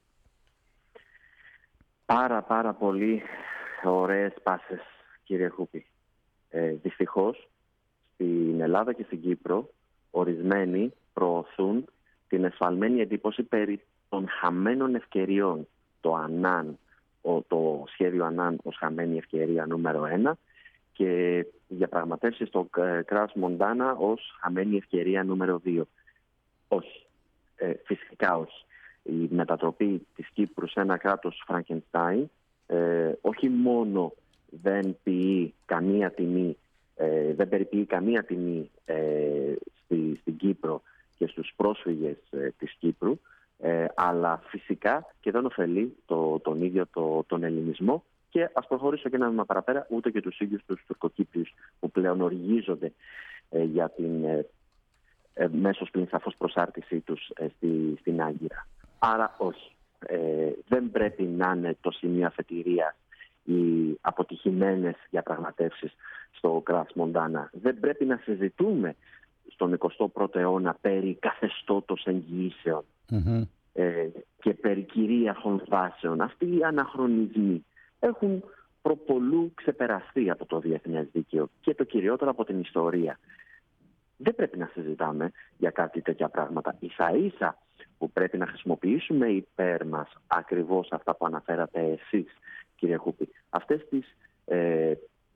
Πάρα πάρα πολύ ωραίες πάσες, κύριε Χούπη. Ε, δυστυχώς στην Ελλάδα και στην Κύπρο ορισμένοι προωθούν την εσφαλμένη εντύπωση περί των χαμένων ευκαιριών. Το ΑΝΑΝ, το σχέδιο ΑΝΑΝ ως χαμένη ευκαιρία νούμερο ένα και οι διαπραγματεύσεις στο Κρας Μοντάνα ως χαμένη ευκαιρία νούμερο δύο. Όχι. Ε, φυσικά όχι. Η μετατροπή της Κύπρου σε ένα κράτος Φραγκενστάιν ε, όχι μόνο δεν ποιεί καμία τιμή, ε, δεν περιποιεί καμία τιμή ε, στη, στην Κύπρο και στους πρόσφυγες ε, της Κύπρου, ε, αλλά φυσικά και δεν ωφελεί το, τον ίδιο το, τον ελληνισμό, και ας προχωρήσω και ένα βήμα παραπέρα, ούτε και τους ίδιους τους Τουρκοκύπριους που πλέον οργίζονται ε, για την ε, ε, μέσως πλην σαφώς προσάρτησή τους ε, στη, στην Άγκυρα. Άρα όχι. Ε, δεν πρέπει να είναι το σημείο αφετηρίας οι αποτυχημένες διαπραγματεύσεις στο Κρας Μοντάνα. Δεν πρέπει να συζητούμε στον εικοστό πρώτο αιώνα περί καθεστώτος εγγυήσεων mm-hmm. ε, και περί κυρίαρχων βάσεων. Αυτοί οι αναχρονισμοί έχουν προπολού ξεπεραστεί από το διεθνές δίκαιο και το κυριότερο από την ιστορία. Δεν πρέπει να συζητάμε για κάτι τέτοια πράγματα. Ίσα-ίσα που πρέπει να χρησιμοποιήσουμε υπέρ μας ακριβώς αυτά που αναφέρατε εσείς, κύριε Χούπη, αυτές τις ε,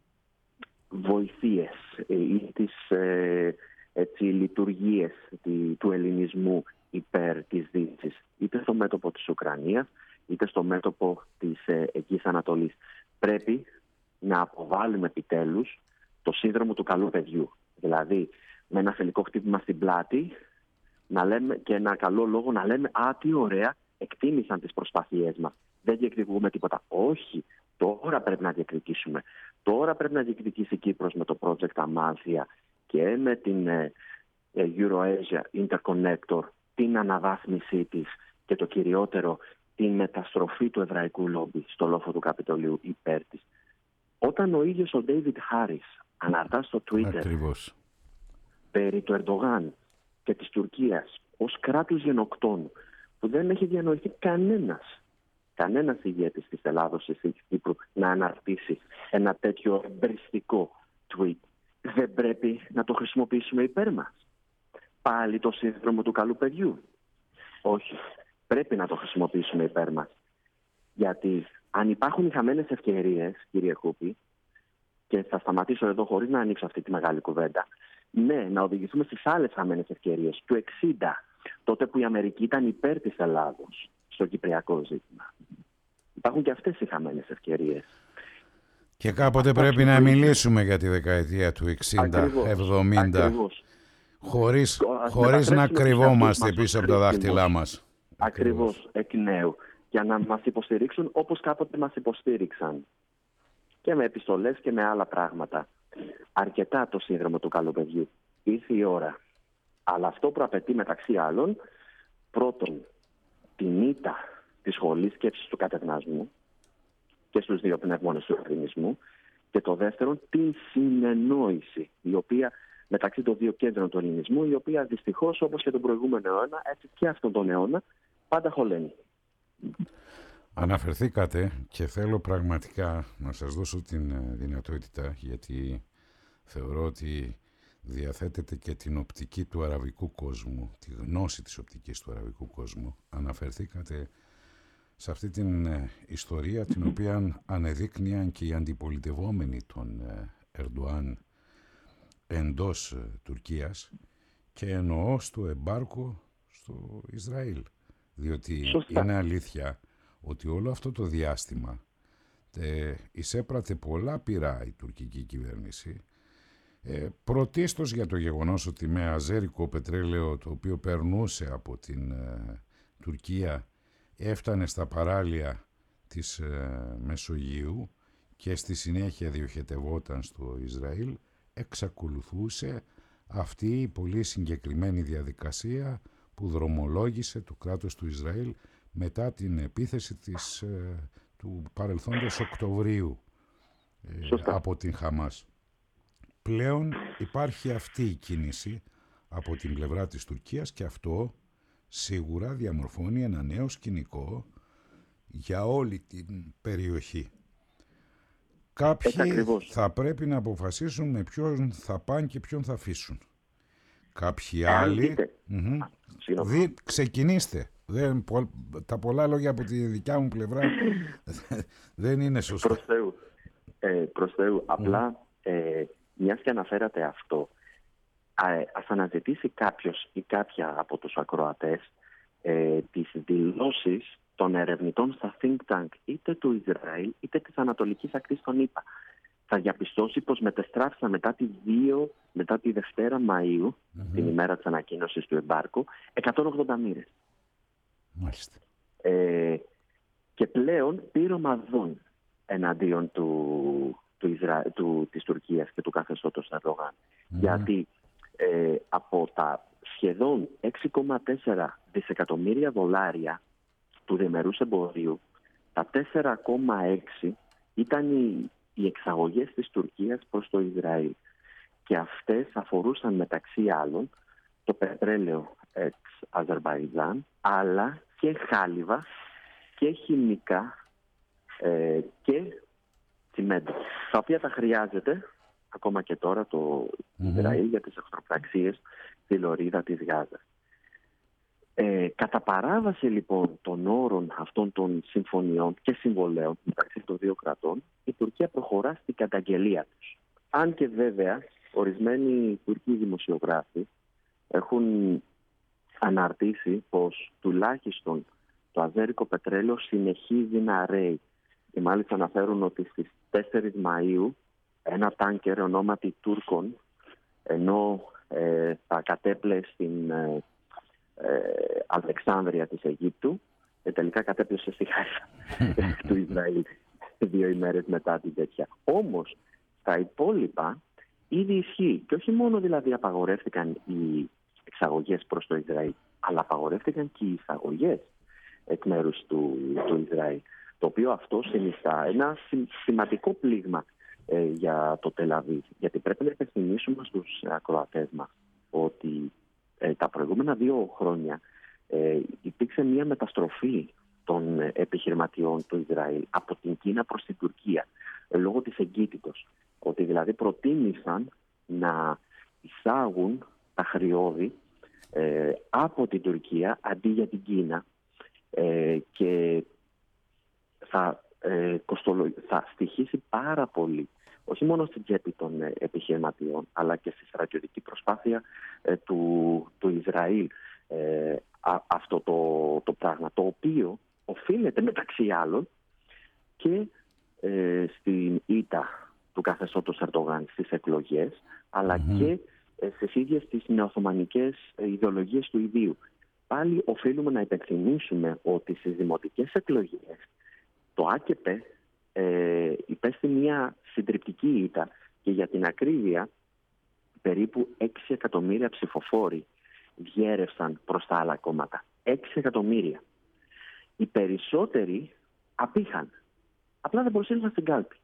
βοηθείες ή τις ε, έτσι, λειτουργίες τη, του ελληνισμού υπέρ της Δύσης, είτε στο μέτωπο της Ουκρανίας, είτε στο μέτωπο της ε, Εκκής Ανατολής. Πρέπει να αποβάλουμε επιτέλους το σύνδρομο του καλού παιδιού. Δηλαδή, με ένα θελικό χτύπημα στην πλάτη να λέμε, και ένα καλό λόγο να λέμε «Α, τι ωραία, εκτίμησαν τις προσπάθειές μας. Δεν διεκδικούμε τίποτα». Όχι, τώρα πρέπει να διεκδικήσουμε. Τώρα πρέπει να διεκδικήσει η Κύπρος με το project Αμάλθεια και με την ε, Euro-Asia Interconnector, την αναβάθμισή της και το κυριότερο, την μεταστροφή του εβραϊκού λόμπι στο λόφο του Καπιτολίου υπέρ της. Όταν ο ίδιος ο David Harris αναρτά στο Twitter Ακριβώς. περί του Ερντογάν και της Τουρκίας ως κράτους γενοκτόνου, που δεν έχει διανοηθεί κανένας, κανένας ηγέτης της Ελλάδος ή της Κύπρου να αναρτήσει ένα τέτοιο εμπριστικό tweet, δεν πρέπει να το χρησιμοποιήσουμε υπέρ μας? Πάλι το σύνδρομο του καλού παιδιού? Όχι. Πρέπει να το χρησιμοποιήσουμε υπέρ μας. Γιατί αν υπάρχουν οι χαμένες ευκαιρίες, κύριε Χούπη, και θα σταματήσω εδώ χωρίς να ανοίξω αυτή τη μεγάλη κουβέντα, ναι, να οδηγηθούμε στις άλλες χαμένες ευκαιρίες του εξήντα, τότε που η Αμερική ήταν υπέρ της Ελλάδος στο κυπριακό ζήτημα. Υπάρχουν και αυτές οι χαμένες ευκαιρίες. Και κάποτε Αυτό πρέπει να μιλήσουμε για τη δεκαετία του εξήντα εβδομήντα, χωρίς, χωρίς να κρυβόμαστε πίσω από τα δάχτυλά μας. Ακριβώς, εκ νέου. Για να μας υποστηρίξουν όπως κάποτε μας υποστήριξαν. Και με επιστολές και με άλλα πράγματα. Αρκετά το σύνδρομο του καλού παιδιού. Ήρθε η ώρα. Αλλά αυτό προαπαιτεί μεταξύ άλλων, πρώτον, την ήττα της σχολής σκέψης του κατευνασμού και στους δύο πνεύμονες του ελληνισμού, και το δεύτερον, την συνεννόηση, η οποία μεταξύ των δύο κέντρων του ελληνισμού, η οποία δυστυχώς, όπως και τον προηγούμενο αιώνα, έτσι και αυτόν τον αιώνα, πάντα χωλαίνει. Αναφερθήκατε και θέλω πραγματικά να σας δώσω την δυνατότητα, γιατί θεωρώ ότι διαθέτετε και την οπτική του αραβικού κόσμου, τη γνώση της οπτικής του αραβικού κόσμου. Αναφερθήκατε σε αυτή την ιστορία την οποία ανεδείκνυαν και οι αντιπολιτευόμενοι των Ερντογάν εντός Τουρκίας, και εννοώ στο εμπάρκο στο Ισραήλ. Διότι Σωστά. είναι αλήθεια ότι όλο αυτό το διάστημα Ε, εισέπρατε πολλά πειρά η τουρκική κυβέρνηση. Ε, πρωτίστως για το γεγονός ότι με αζέρικο πετρέλαιο το οποίο περνούσε από την ε, Τουρκία έφτανε στα παράλια της ε, Μεσογείου και στη συνέχεια διοχετευόταν στο Ισραήλ, εξακολουθούσε αυτή η πολύ συγκεκριμένη διαδικασία που δρομολόγησε το κράτος του Ισραήλ μετά την επίθεση της, ε, του παρελθόντος Οκτωβρίου ε, από την Χαμάς. Πλέον υπάρχει αυτή η κίνηση από την πλευρά της Τουρκίας και αυτό σίγουρα διαμορφώνει ένα νέο σκηνικό για όλη την περιοχή. Κάποιοι θα πρέπει να αποφασίσουν με ποιον θα πάνε και ποιον θα αφήσουν. Κάποιοι άλλοι... Mm-hmm, δι, ξεκινήστε. Δεν, πο, τα πολλά λόγια από τη δικιά μου πλευρά δεν είναι σωστά. Προς Θεού. Ε, προς Θεού. Mm. Απλά, ε, μιας και αναφέρατε αυτό, α, ας αναζητήσει κάποιος ή κάποια από τους ακροατές ε, τις δηλώσεις των ερευνητών στα think tank είτε του Ισραήλ είτε της Ανατολικής Ακτής των ΗΠΑ. Θα διαπιστώσει πως μετεστράφησαν μετά τη, δύο, μετά τη Δευτέρα Μαΐου, mm-hmm. την ημέρα της ανακοίνωσης του εμπάρκου, εκατόν ογδόντα μοίρες. Μάλιστα. Ε, και πλέον πείρωμα δών εναντίον του, του, Ισρα... του, της Τουρκίας και του καθεστώτος Ερντογάν. Mm-hmm. Γιατί ε, από τα σχεδόν έξι κόμμα τέσσερα δισεκατομμύρια δολάρια του διμερούς εμπορίου, τα τέσσερα κόμμα έξι ήταν οι, οι εξαγωγές της Τουρκίας προς το Ισραήλ. Και αυτές αφορούσαν μεταξύ άλλων το πετρέλαιο εξ Αζερβαϊτζάν, αλλά και χάλιβα και χημικά ε, και τσιμέντο, τα οποία τα χρειάζεται ακόμα και τώρα το mm-hmm. Ισραήλ για τις εχθροπραξίες στη λωρίδα της Γάζας. Ε, κατά παράβαση λοιπόν των όρων αυτών των συμφωνιών και συμβολέων μεταξύ των δύο κρατών, η Τουρκία προχωρά στην καταγγελία τους. Αν και βέβαια ορισμένοι Τουρκοί δημοσιογράφοι έχουν αναρτήσει πως τουλάχιστον το αζέρικο πετρέλαιο συνεχίζει να ρέει. Και μάλιστα αναφέρουν ότι στις τέσσερις Μαΐου ένα τάνκερ ονόματι Τούρκων, ενώ ε, θα κατέπλε στην ε, ε, Αλεξάνδρεια της Αιγύπτου, και τελικά κατέπλεσε στη Χάιφα του Ισραήλ δύο ημέρες μετά την τέτοια. Όμως στα υπόλοιπα ήδη ισχύει. Και όχι μόνο δηλαδή απαγορεύτηκαν οι εξαγωγές προς το Ισραήλ, αλλά απαγορεύτηκαν και οι εισαγωγές εκ μέρους του, του Ισραήλ. Το οποίο αυτό συνιστά ένα σημαντικό πλήγμα ε, για το Τελ-Αβίβ. Γιατί πρέπει να υπενθυμίσουμε στους ακροατές μας ότι ε, τα προηγούμενα δύο χρόνια ε, υπήρξε μια μεταστροφή των επιχειρηματιών του Ισραήλ από την Κίνα προς την Τουρκία ε, λόγω της εγκύτητος. Ότι δηλαδή προτίμησαν να εισάγουν τα χρειώδη ε, από την Τουρκία αντί για την Κίνα ε, και θα, ε, κοστολο... θα στοιχήσει πάρα πολύ όχι μόνο στην τσέπη των ε, επιχειρηματιών αλλά και στη στρατιωτική προσπάθεια ε, του, του Ισραήλ ε, α, αυτό το, το πράγμα, το οποίο οφείλεται μεταξύ άλλων και ε, στην ήττα του καθεστώτος Ερντογάν στις εκλογές, αλλά mm-hmm. και ε, στις ίδιες τις νεοοθωμανικές ε, ιδεολογίες του ιδίου. Πάλι οφείλουμε να υπενθυμίσουμε ότι στις δημοτικές εκλογές το ΑΚΠ ε, υπέστη μια συντριπτική ήττα και για την ακρίβεια περίπου έξι εκατομμύρια ψηφοφόροι διέρευσαν προς τα άλλα κόμματα. έξι εκατομμύρια. Οι περισσότεροι απήχαν. Απλά δεν προσήλθαν στην κάλπη.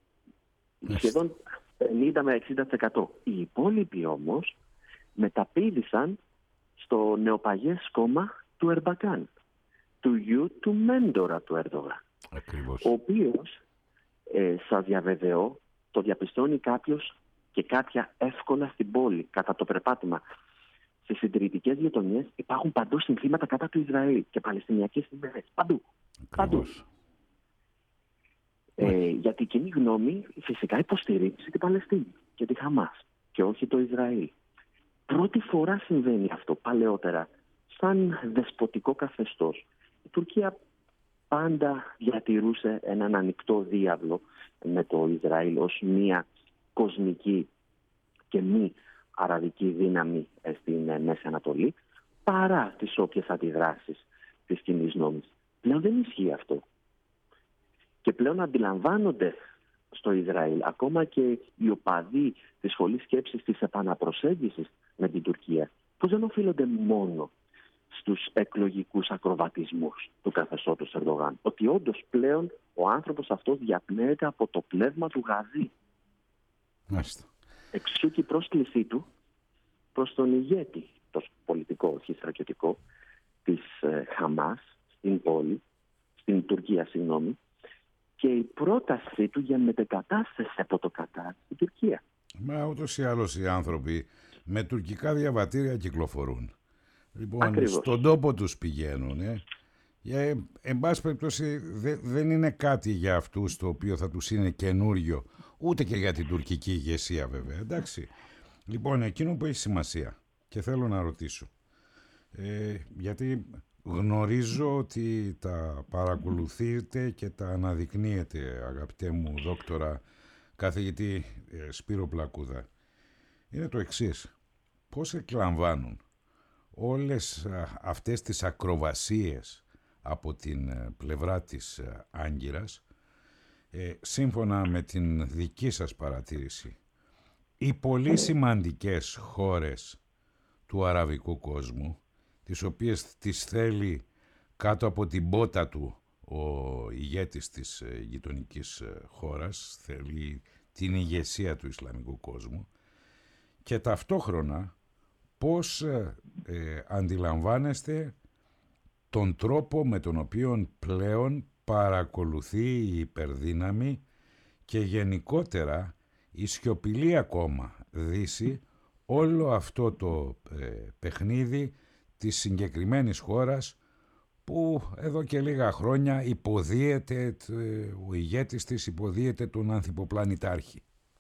Σχεδόν πενήντα με εξήντα τοις εκατό. Οι υπόλοιποι όμως μεταπήδησαν στο νεοπαγές κόμμα του Ερμπακάν, του γιου του μέντορα του Ερντογάν. Ακριβώς. Ο οποίος, ε, σας διαβεβαιώ, το διαπιστώνει κάποιος και κάποια εύκολα στην πόλη, κατά το περπάτημα. Στις συντηρητικές γειτονιές υπάρχουν παντού συνθήματα κατά του Ισραήλ και παλαιστινιακές σημαίες. Παντού. Παντού. Ε, γιατί η κοινή γνώμη φυσικά υποστηρίζει την Παλαιστίνη και τη Χαμάς και όχι το Ισραήλ. Πρώτη φορά συμβαίνει αυτό παλαιότερα σαν δεσποτικό καθεστώς. Η Τουρκία πάντα διατηρούσε έναν ανοιχτό διάβλο με το Ισραήλ ως μια κοσμική και μη αραβική δύναμη στην Μέση Ανατολή, παρά τις όποιες αντιδράσεις της κοινής νόμης. Πλέον δεν ισχύει αυτό. Και πλέον αντιλαμβάνονται στο Ισραήλ, ακόμα και οι οπαδοί της σχολής σκέψης της επαναπροσέγγισης με την Τουρκία, που δεν οφείλονται μόνο στους εκλογικούς ακροβατισμούς του καθεστώτος Ερντογάν, ότι όντως πλέον ο άνθρωπος αυτός διαπνέεται από το πνεύμα του Γαζί. Μάλιστα. Εξού και η πρόσκλησή του προς τον ηγέτη, το πολιτικό, όχι στρατιωτικό, της ε, Χαμάς στην πόλη, στην Τουρκία, συγγνώμη, και η πρότασή του για μετεγκατάσταση από το Κατάρ στην Τουρκία. Μα ούτως ή άλλως οι άνθρωποι με τουρκικά διαβατήρια κυκλοφορούν. Λοιπόν, Ακριβώς. Στον τόπο τους πηγαίνουν. Ε. Ε, εν πάση περιπτώσει δε, δεν είναι κάτι για αυτούς το οποίο θα τους είναι καινούριο, ούτε και για την τουρκική ηγεσία βέβαια. Εντάξει. Λοιπόν, εκείνο που έχει σημασία και θέλω να ρωτήσω, ε, γιατί γνωρίζω ότι τα παρακολουθείτε και τα αναδεικνύετε, αγαπητέ μου δόκτορα καθηγητή ε, Σπύρο Πλακούδα, είναι το εξής. Πώς εκλαμβάνουν όλες αυτές τις ακροβασίες από την πλευρά της Άγκυρας, ε, σύμφωνα με την δική σας παρατήρηση, οι πολύ σημαντικές χώρες του αραβικού κόσμου, τις οποίες τις θέλει κάτω από την πότα του ο ηγέτης της γειτονικής χώρας, θέλει την ηγεσία του Ισλαμικού κόσμου, και ταυτόχρονα πώς ε, αντιλαμβάνεστε τον τρόπο με τον οποίο πλέον παρακολουθεί η υπερδύναμη και γενικότερα η σιωπηλή ακόμα Δύση όλο αυτό το ε, παιχνίδι της συγκεκριμένης χώρας που εδώ και λίγα χρόνια υποδίεται, ο ηγέτης της υποδίεται τον ανθιποπλανητάρχη.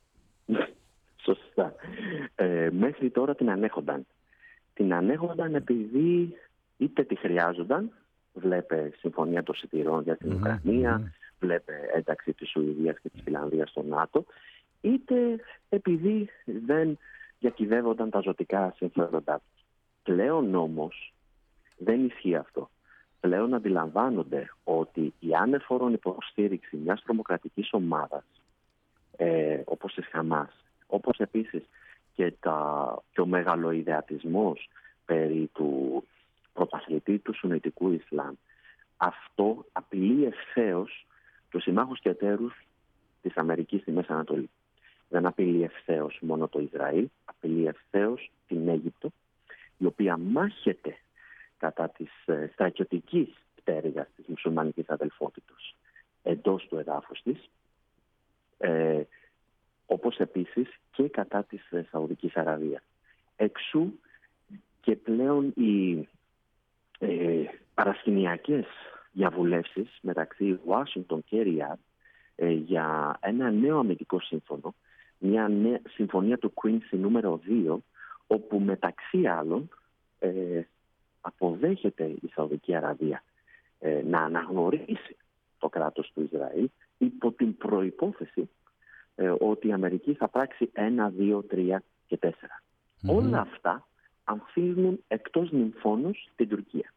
Σωστά. Ε, μέχρι τώρα την ανέχονταν. Την ανέχονταν επειδή είτε τη χρειάζονταν, βλέπε συμφωνία των Σιτηρών για την mm-hmm, Ουκρανία, mm-hmm. βλέπε ένταξη της Σουηδίας και της Φιλανδίας στο ΝΑΤΟ, είτε επειδή δεν διακυβεύονταν τα ζωτικά συμφέροντά τους. Πλέον όμως δεν ισχύει αυτό. Πλέον αντιλαμβάνονται ότι η άνεφορον υποστήριξη μιας τρομοκρατικής ομάδας, ε, όπως της Χαμάς, όπως επίσης και, τα, και ο μεγαλοειδεατισμός περί του προπαθλητή του Σουννιτικού Ισλάμ, αυτό απειλεί ευθέως τους συμμάχους και εταίρους της Αμερικής στη Μέση Ανατολή. Δεν απειλεί ευθέως μόνο το Ισραήλ, απειλεί ευθέως την Αίγυπτο, η οποία μάχεται κατά της ε, στρατιωτικής πτέρυγας της μουσουλμανικής αδελφότητος εντός του εδάφους της, ε, όπως επίσης και κατά της ε, Σαουδικής Αραβίας. Εξού και πλέον οι ε, παρασκηνιακές διαβουλεύσεις μεταξύ Ουάσιγκτον και Ριάντ ε, για ένα νέο αμυντικό σύμφωνο, μια νέα συμφωνία του Quincy νούμερο δύο, όπου μεταξύ άλλων ε, αποδέχεται η Σαουδική Αραβία ε, να αναγνωρίσει το κράτος του Ισραήλ υπό την προϋπόθεση ε, ότι η Αμερική θα πράξει ένα, δύο, τρία και τέσσερα. Mm-hmm. Όλα αυτά αμφίζουν εκτός νυμφώνους την Τουρκία.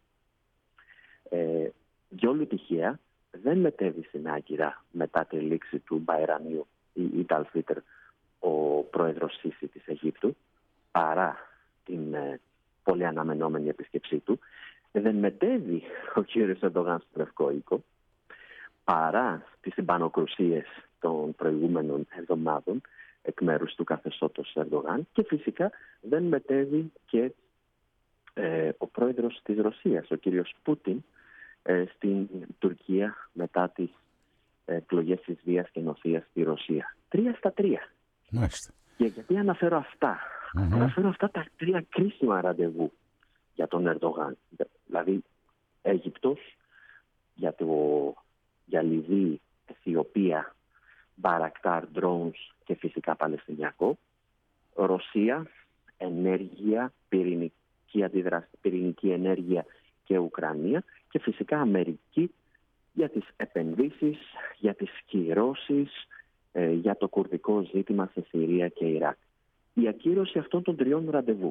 Ε, διόλου τυχαία δεν μετέβη στην Άγκυρα μετά τη λήξη του Μπαϊραμίου ή Ιτ Αλ-Φίτρ ο πρόεδρος Σίση της Αιγύπτου, παρά την ε, πολύ αναμενόμενη επίσκεψή του. Δεν μετέβη ο κύριος Ερντογάν στο Λευκό Οίκο, παρά τις συμπανοκρουσίες των προηγούμενων εβδομάδων εκ μέρους του καθεστώτος Ερντογάν, και φυσικά δεν μετέβη και ε, ο πρόεδρος της Ρωσίας, ο κύριος Πούτιν, ε, στην Τουρκία μετά τις εκλογές της βίας και νοθείας στη Ρωσία. Τρία στα τρία. Μάλιστα. Και γιατί αναφέρω αυτά. Mm-hmm. Αναφέρω αυτά τα τρία κρίσιμα ραντεβού για τον Ερντογάν. Δηλαδή Αίγυπτος, για, το, για Λιβύη, Αιθιοπία, Μπαρακτάρ, drones και φυσικά Παλαιστινιακό. Ρωσία, ενέργεια, πυρηνική, αντιδράση, πυρηνική ενέργεια και Ουκρανία. Και φυσικά Αμερική για τις επενδύσεις, για τις κυρώσεις, ε, για το κουρδικό ζήτημα σε Συρία και Ιράκ. Η ακύρωση αυτών των τριών ραντεβού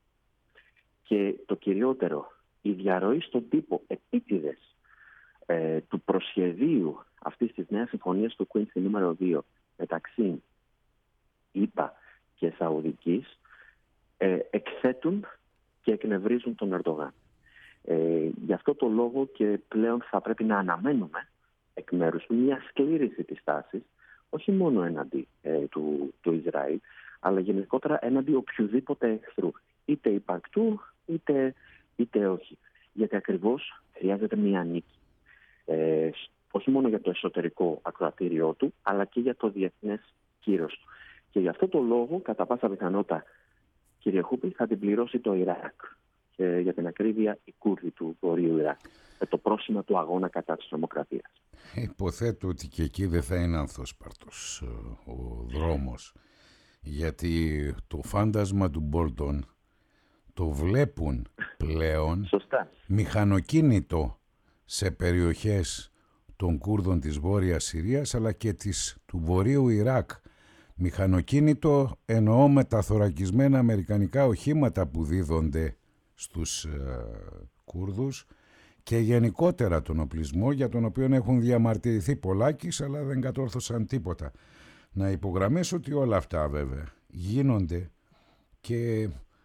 και το κυριότερο, η διαρροή στον τύπο επίτηδες ε, του προσχεδίου αυτής της νέας συμφωνίας του Quincy νούμερο δύο μεταξύ ΗΠΑ και Σαουδικής ε, εκθέτουν και εκνευρίζουν τον Ερντογάν. Ε, γι' αυτό το λόγο και πλέον θα πρέπει να αναμένουμε εκ μέρους του μια σκλήρηση της τάσης, όχι μόνο έναντι ε, του, του Ισραήλ, αλλά γενικότερα έναντι οποιοδήποτε εχθρού, είτε υπαρκτού είτε, είτε όχι. Γιατί ακριβώς χρειάζεται μια νίκη. Ε, όχι μόνο για το εσωτερικό ακροατήριό του, αλλά και για το διεθνές κύρος του. Και γι' αυτό το λόγο, κατά πάσα πιθανότητα, κύριε Χούπη, θα την πληρώσει το Ιράκ. Και για την ακρίβεια, οι Κούρδοι του Βορείου Ιράκ. Με το πρόσημα του αγώνα κατά της τρομοκρατίας. Υποθέτω ότι και εκεί δεν θα είναι ανθόσπαρτος ο δρόμος. Γιατί το φάντασμα του Μπόλτον το βλέπουν πλέον Σωστά. μηχανοκίνητο σε περιοχές των Κούρδων της Βόρειας Συρίας αλλά και της, του Βορείου Ιράκ. Μηχανοκίνητο εννοώ με τα θωρακισμένα αμερικανικά οχήματα που δίδονται στους ε, Κούρδους και γενικότερα τον οπλισμό για τον οποίο έχουν διαμαρτυρηθεί πολλάκις αλλά δεν κατόρθωσαν τίποτα. Να υπογραμμίσω ότι όλα αυτά βέβαια γίνονται και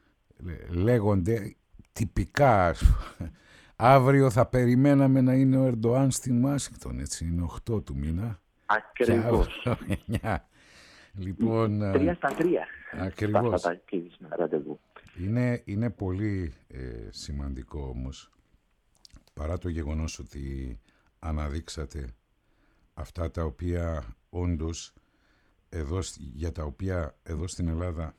λέγονται τυπικά. Αύριο θα περιμέναμε να είναι ο Ερντοάν στην Ουάσιγκτον, έτσι είναι οκτώ του μήνα. Ακριβώς. Λοιπόν, τρία στα τρία. Ακριβώς. Στα ραντεβού. Είναι, είναι πολύ ε, σημαντικό όμως, παρά το γεγονός ότι αναδείξατε αυτά τα οποία όντως εδώ, για τα οποία εδώ στην Ελλάδα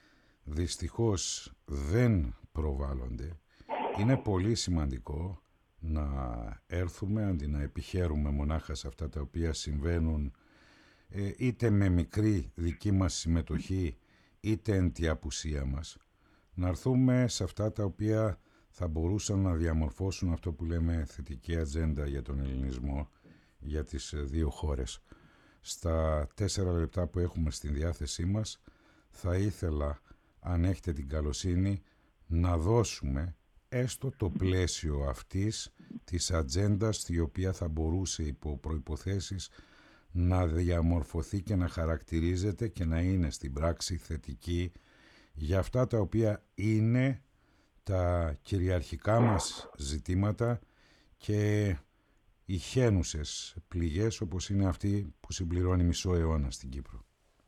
δυστυχώς δεν προβάλλονται. Είναι πολύ σημαντικό να έρθουμε αντί να επιχαίρουμε μονάχα σε αυτά τα οποία συμβαίνουν ε, είτε με μικρή δική μας συμμετοχή είτε εν τη απουσία μας, να έρθουμε σε αυτά τα οποία θα μπορούσαν να διαμορφώσουν αυτό που λέμε θετική ατζέντα για τον ελληνισμό για τις δύο χώρες. Στα τέσσερα λεπτά που έχουμε στην διάθεσή μας θα ήθελα, αν έχετε την καλοσύνη, να δώσουμε έστω το πλαίσιο αυτής της ατζέντας η οποία θα μπορούσε υπό προϋποθέσεις να διαμορφωθεί και να χαρακτηρίζεται και να είναι στην πράξη θετική για αυτά τα οποία είναι τα κυριαρχικά μας ζητήματα και οι χαίνουσες πληγές όπως είναι αυτή που συμπληρώνει μισό αιώνα στην Κύπρο.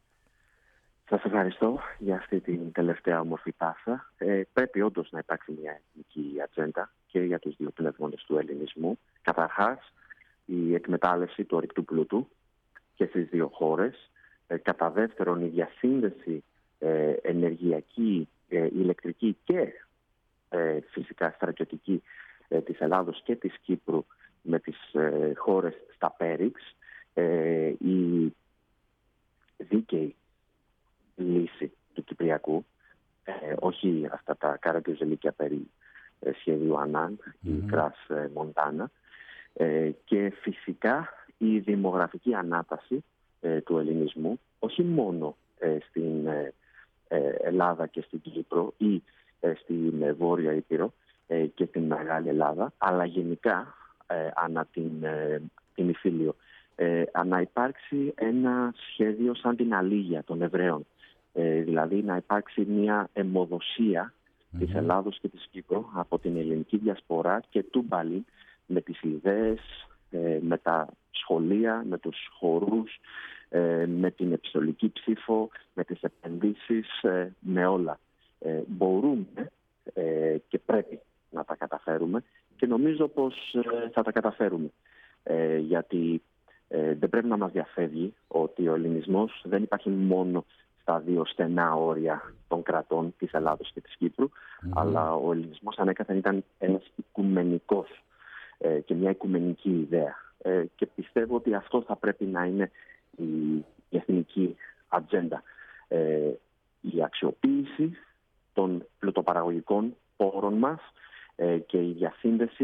Σας ευχαριστώ για αυτή την τελευταία όμορφη πάσα. Ε, πρέπει όντως να υπάρξει μια εθνική ατζέντα και για τους δύο πνεύμονες του ελληνισμού. Καταρχάς, η εκμετάλλευση του ορυκτού πλούτου και στις δύο χώρες. Ε, κατά δεύτερον, η διασύνδεση ε, ενεργειακή, ε, ηλεκτρική και ε, φυσικά στρατιωτική ε, της Ελλάδος και της Κύπρου με τις ε, χώρες στα Πέριξ. Ε, η δίκαιη λύση του Κυπριακού, ε, όχι αυτά τα καραγκιόζηλικια περί ε, σχεδίου Ανάν ή mm-hmm. Κράς ε, Μοντάνα, ε, και φυσικά η δημογραφική ανάταση ε, του ελληνισμού, όχι μόνο ε, στην ε, ε, Ελλάδα και στην Κύπρο ή ε, στην ε, Βόρεια Ήπειρο ε, και την Μεγάλη Ελλάδα, αλλά γενικά ε, ανά την, ε, την Ιφίλιο. Ε, να υπάρξει ένα σχέδιο σαν την Αλίγια των Εβραίων. Ε, δηλαδή να υπάρξει μια αιμοδοσία mm-hmm. της Ελλάδος και της Κύπρου από την ελληνική διασπορά και του Μπαλίν με τις ιδέες, ε, με τα σχολεία, με τους χορούς, ε, με την επιστολική ψήφο, με τις επενδύσεις, ε, με όλα. Ε, μπορούμε ε, και πρέπει να τα καταφέρουμε και νομίζω πως ε, θα τα καταφέρουμε. Ε, γιατί ε, δεν πρέπει να μας διαφεύγει ότι ο ελληνισμός δεν υπάρχει μόνο στα δύο στενά όρια των κρατών της Ελλάδος και της Κύπρου, mm-hmm. αλλά ο ελληνισμός ανέκαθεν ήταν ένας οικουμενικός ε, και μια οικουμενική ιδέα. Ε, και πιστεύω ότι αυτό θα πρέπει να είναι η, η εθνική ατζέντα. Ε, η αξιοποίηση των πλουτοπαραγωγικών πόρων μας ε, και η διασύνδεση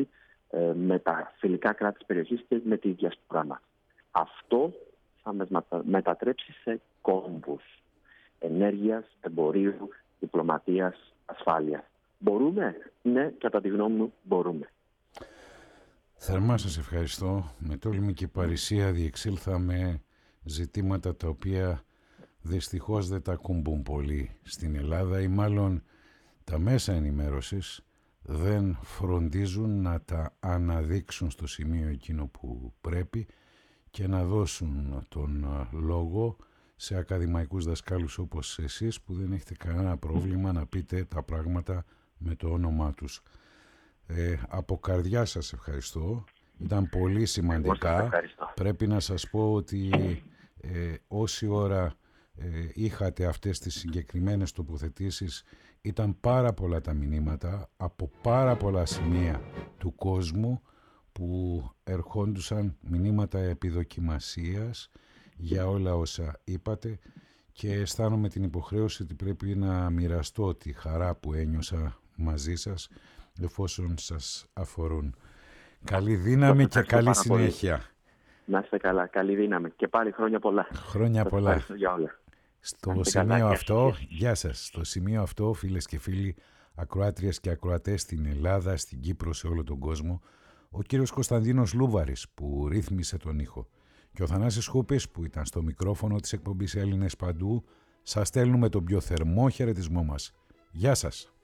ε, με τα φιλικά κράτη της περιοχής και με τη διασπορά μας. Αυτό θα μας μετατρέψει σε κόμβους ενέργειας, εμπορίου, διπλωματίας, ασφάλειας. Μπορούμε? Ναι, κατά τη γνώμη μου μπορούμε. Θερμά σας ευχαριστώ. Με τόλμη και παρησία διεξήλθαμε ζητήματα τα οποία δυστυχώς δεν τα ακουμπούν πολύ στην Ελλάδα, ή μάλλον τα μέσα ενημέρωσης δεν φροντίζουν να τα αναδείξουν στο σημείο εκείνο που πρέπει και να δώσουν τον λόγο σε ακαδημαϊκούς δασκάλους όπως εσείς, που δεν έχετε κανένα πρόβλημα να πείτε τα πράγματα με το όνομά τους. Ε, από καρδιά σας ευχαριστώ. Ήταν πολύ σημαντικά. Πρέπει να σας πω ότι ε, όση ώρα ε, είχατε αυτές τις συγκεκριμένες τοποθετήσεις, ήταν πάρα πολλά τα μηνύματα από πάρα πολλά σημεία του κόσμου που ερχόντουσαν μηνύματα επιδοκιμασίας για όλα όσα είπατε, και αισθάνομαι την υποχρέωση ότι πρέπει να μοιραστώ τη χαρά που ένιωσα μαζί σας, εφόσον σας αφορούν. Καλή δύναμη και καλή συνέχεια. Να είστε καλά, καλή δύναμη και πάλι χρόνια πολλά. Χρόνια σας πολλά. Για όλα. Στο σημείο καλά, αυτό, γεια, γεια σας, στο σημείο αυτό, φίλες και φίλοι, ακροάτριες και ακροατές στην Ελλάδα, στην Κύπρο, σε όλο τον κόσμο, ο κύριος Κωνσταντίνος Λούβαρης που ρύθμισε τον ήχο και ο Θανάσης Χούπης που ήταν στο μικρόφωνο της εκπομπής Έλληνες Παντού, σας στέλνουμε τον πιο θερμό χαιρετισμό μας. Γεια σας.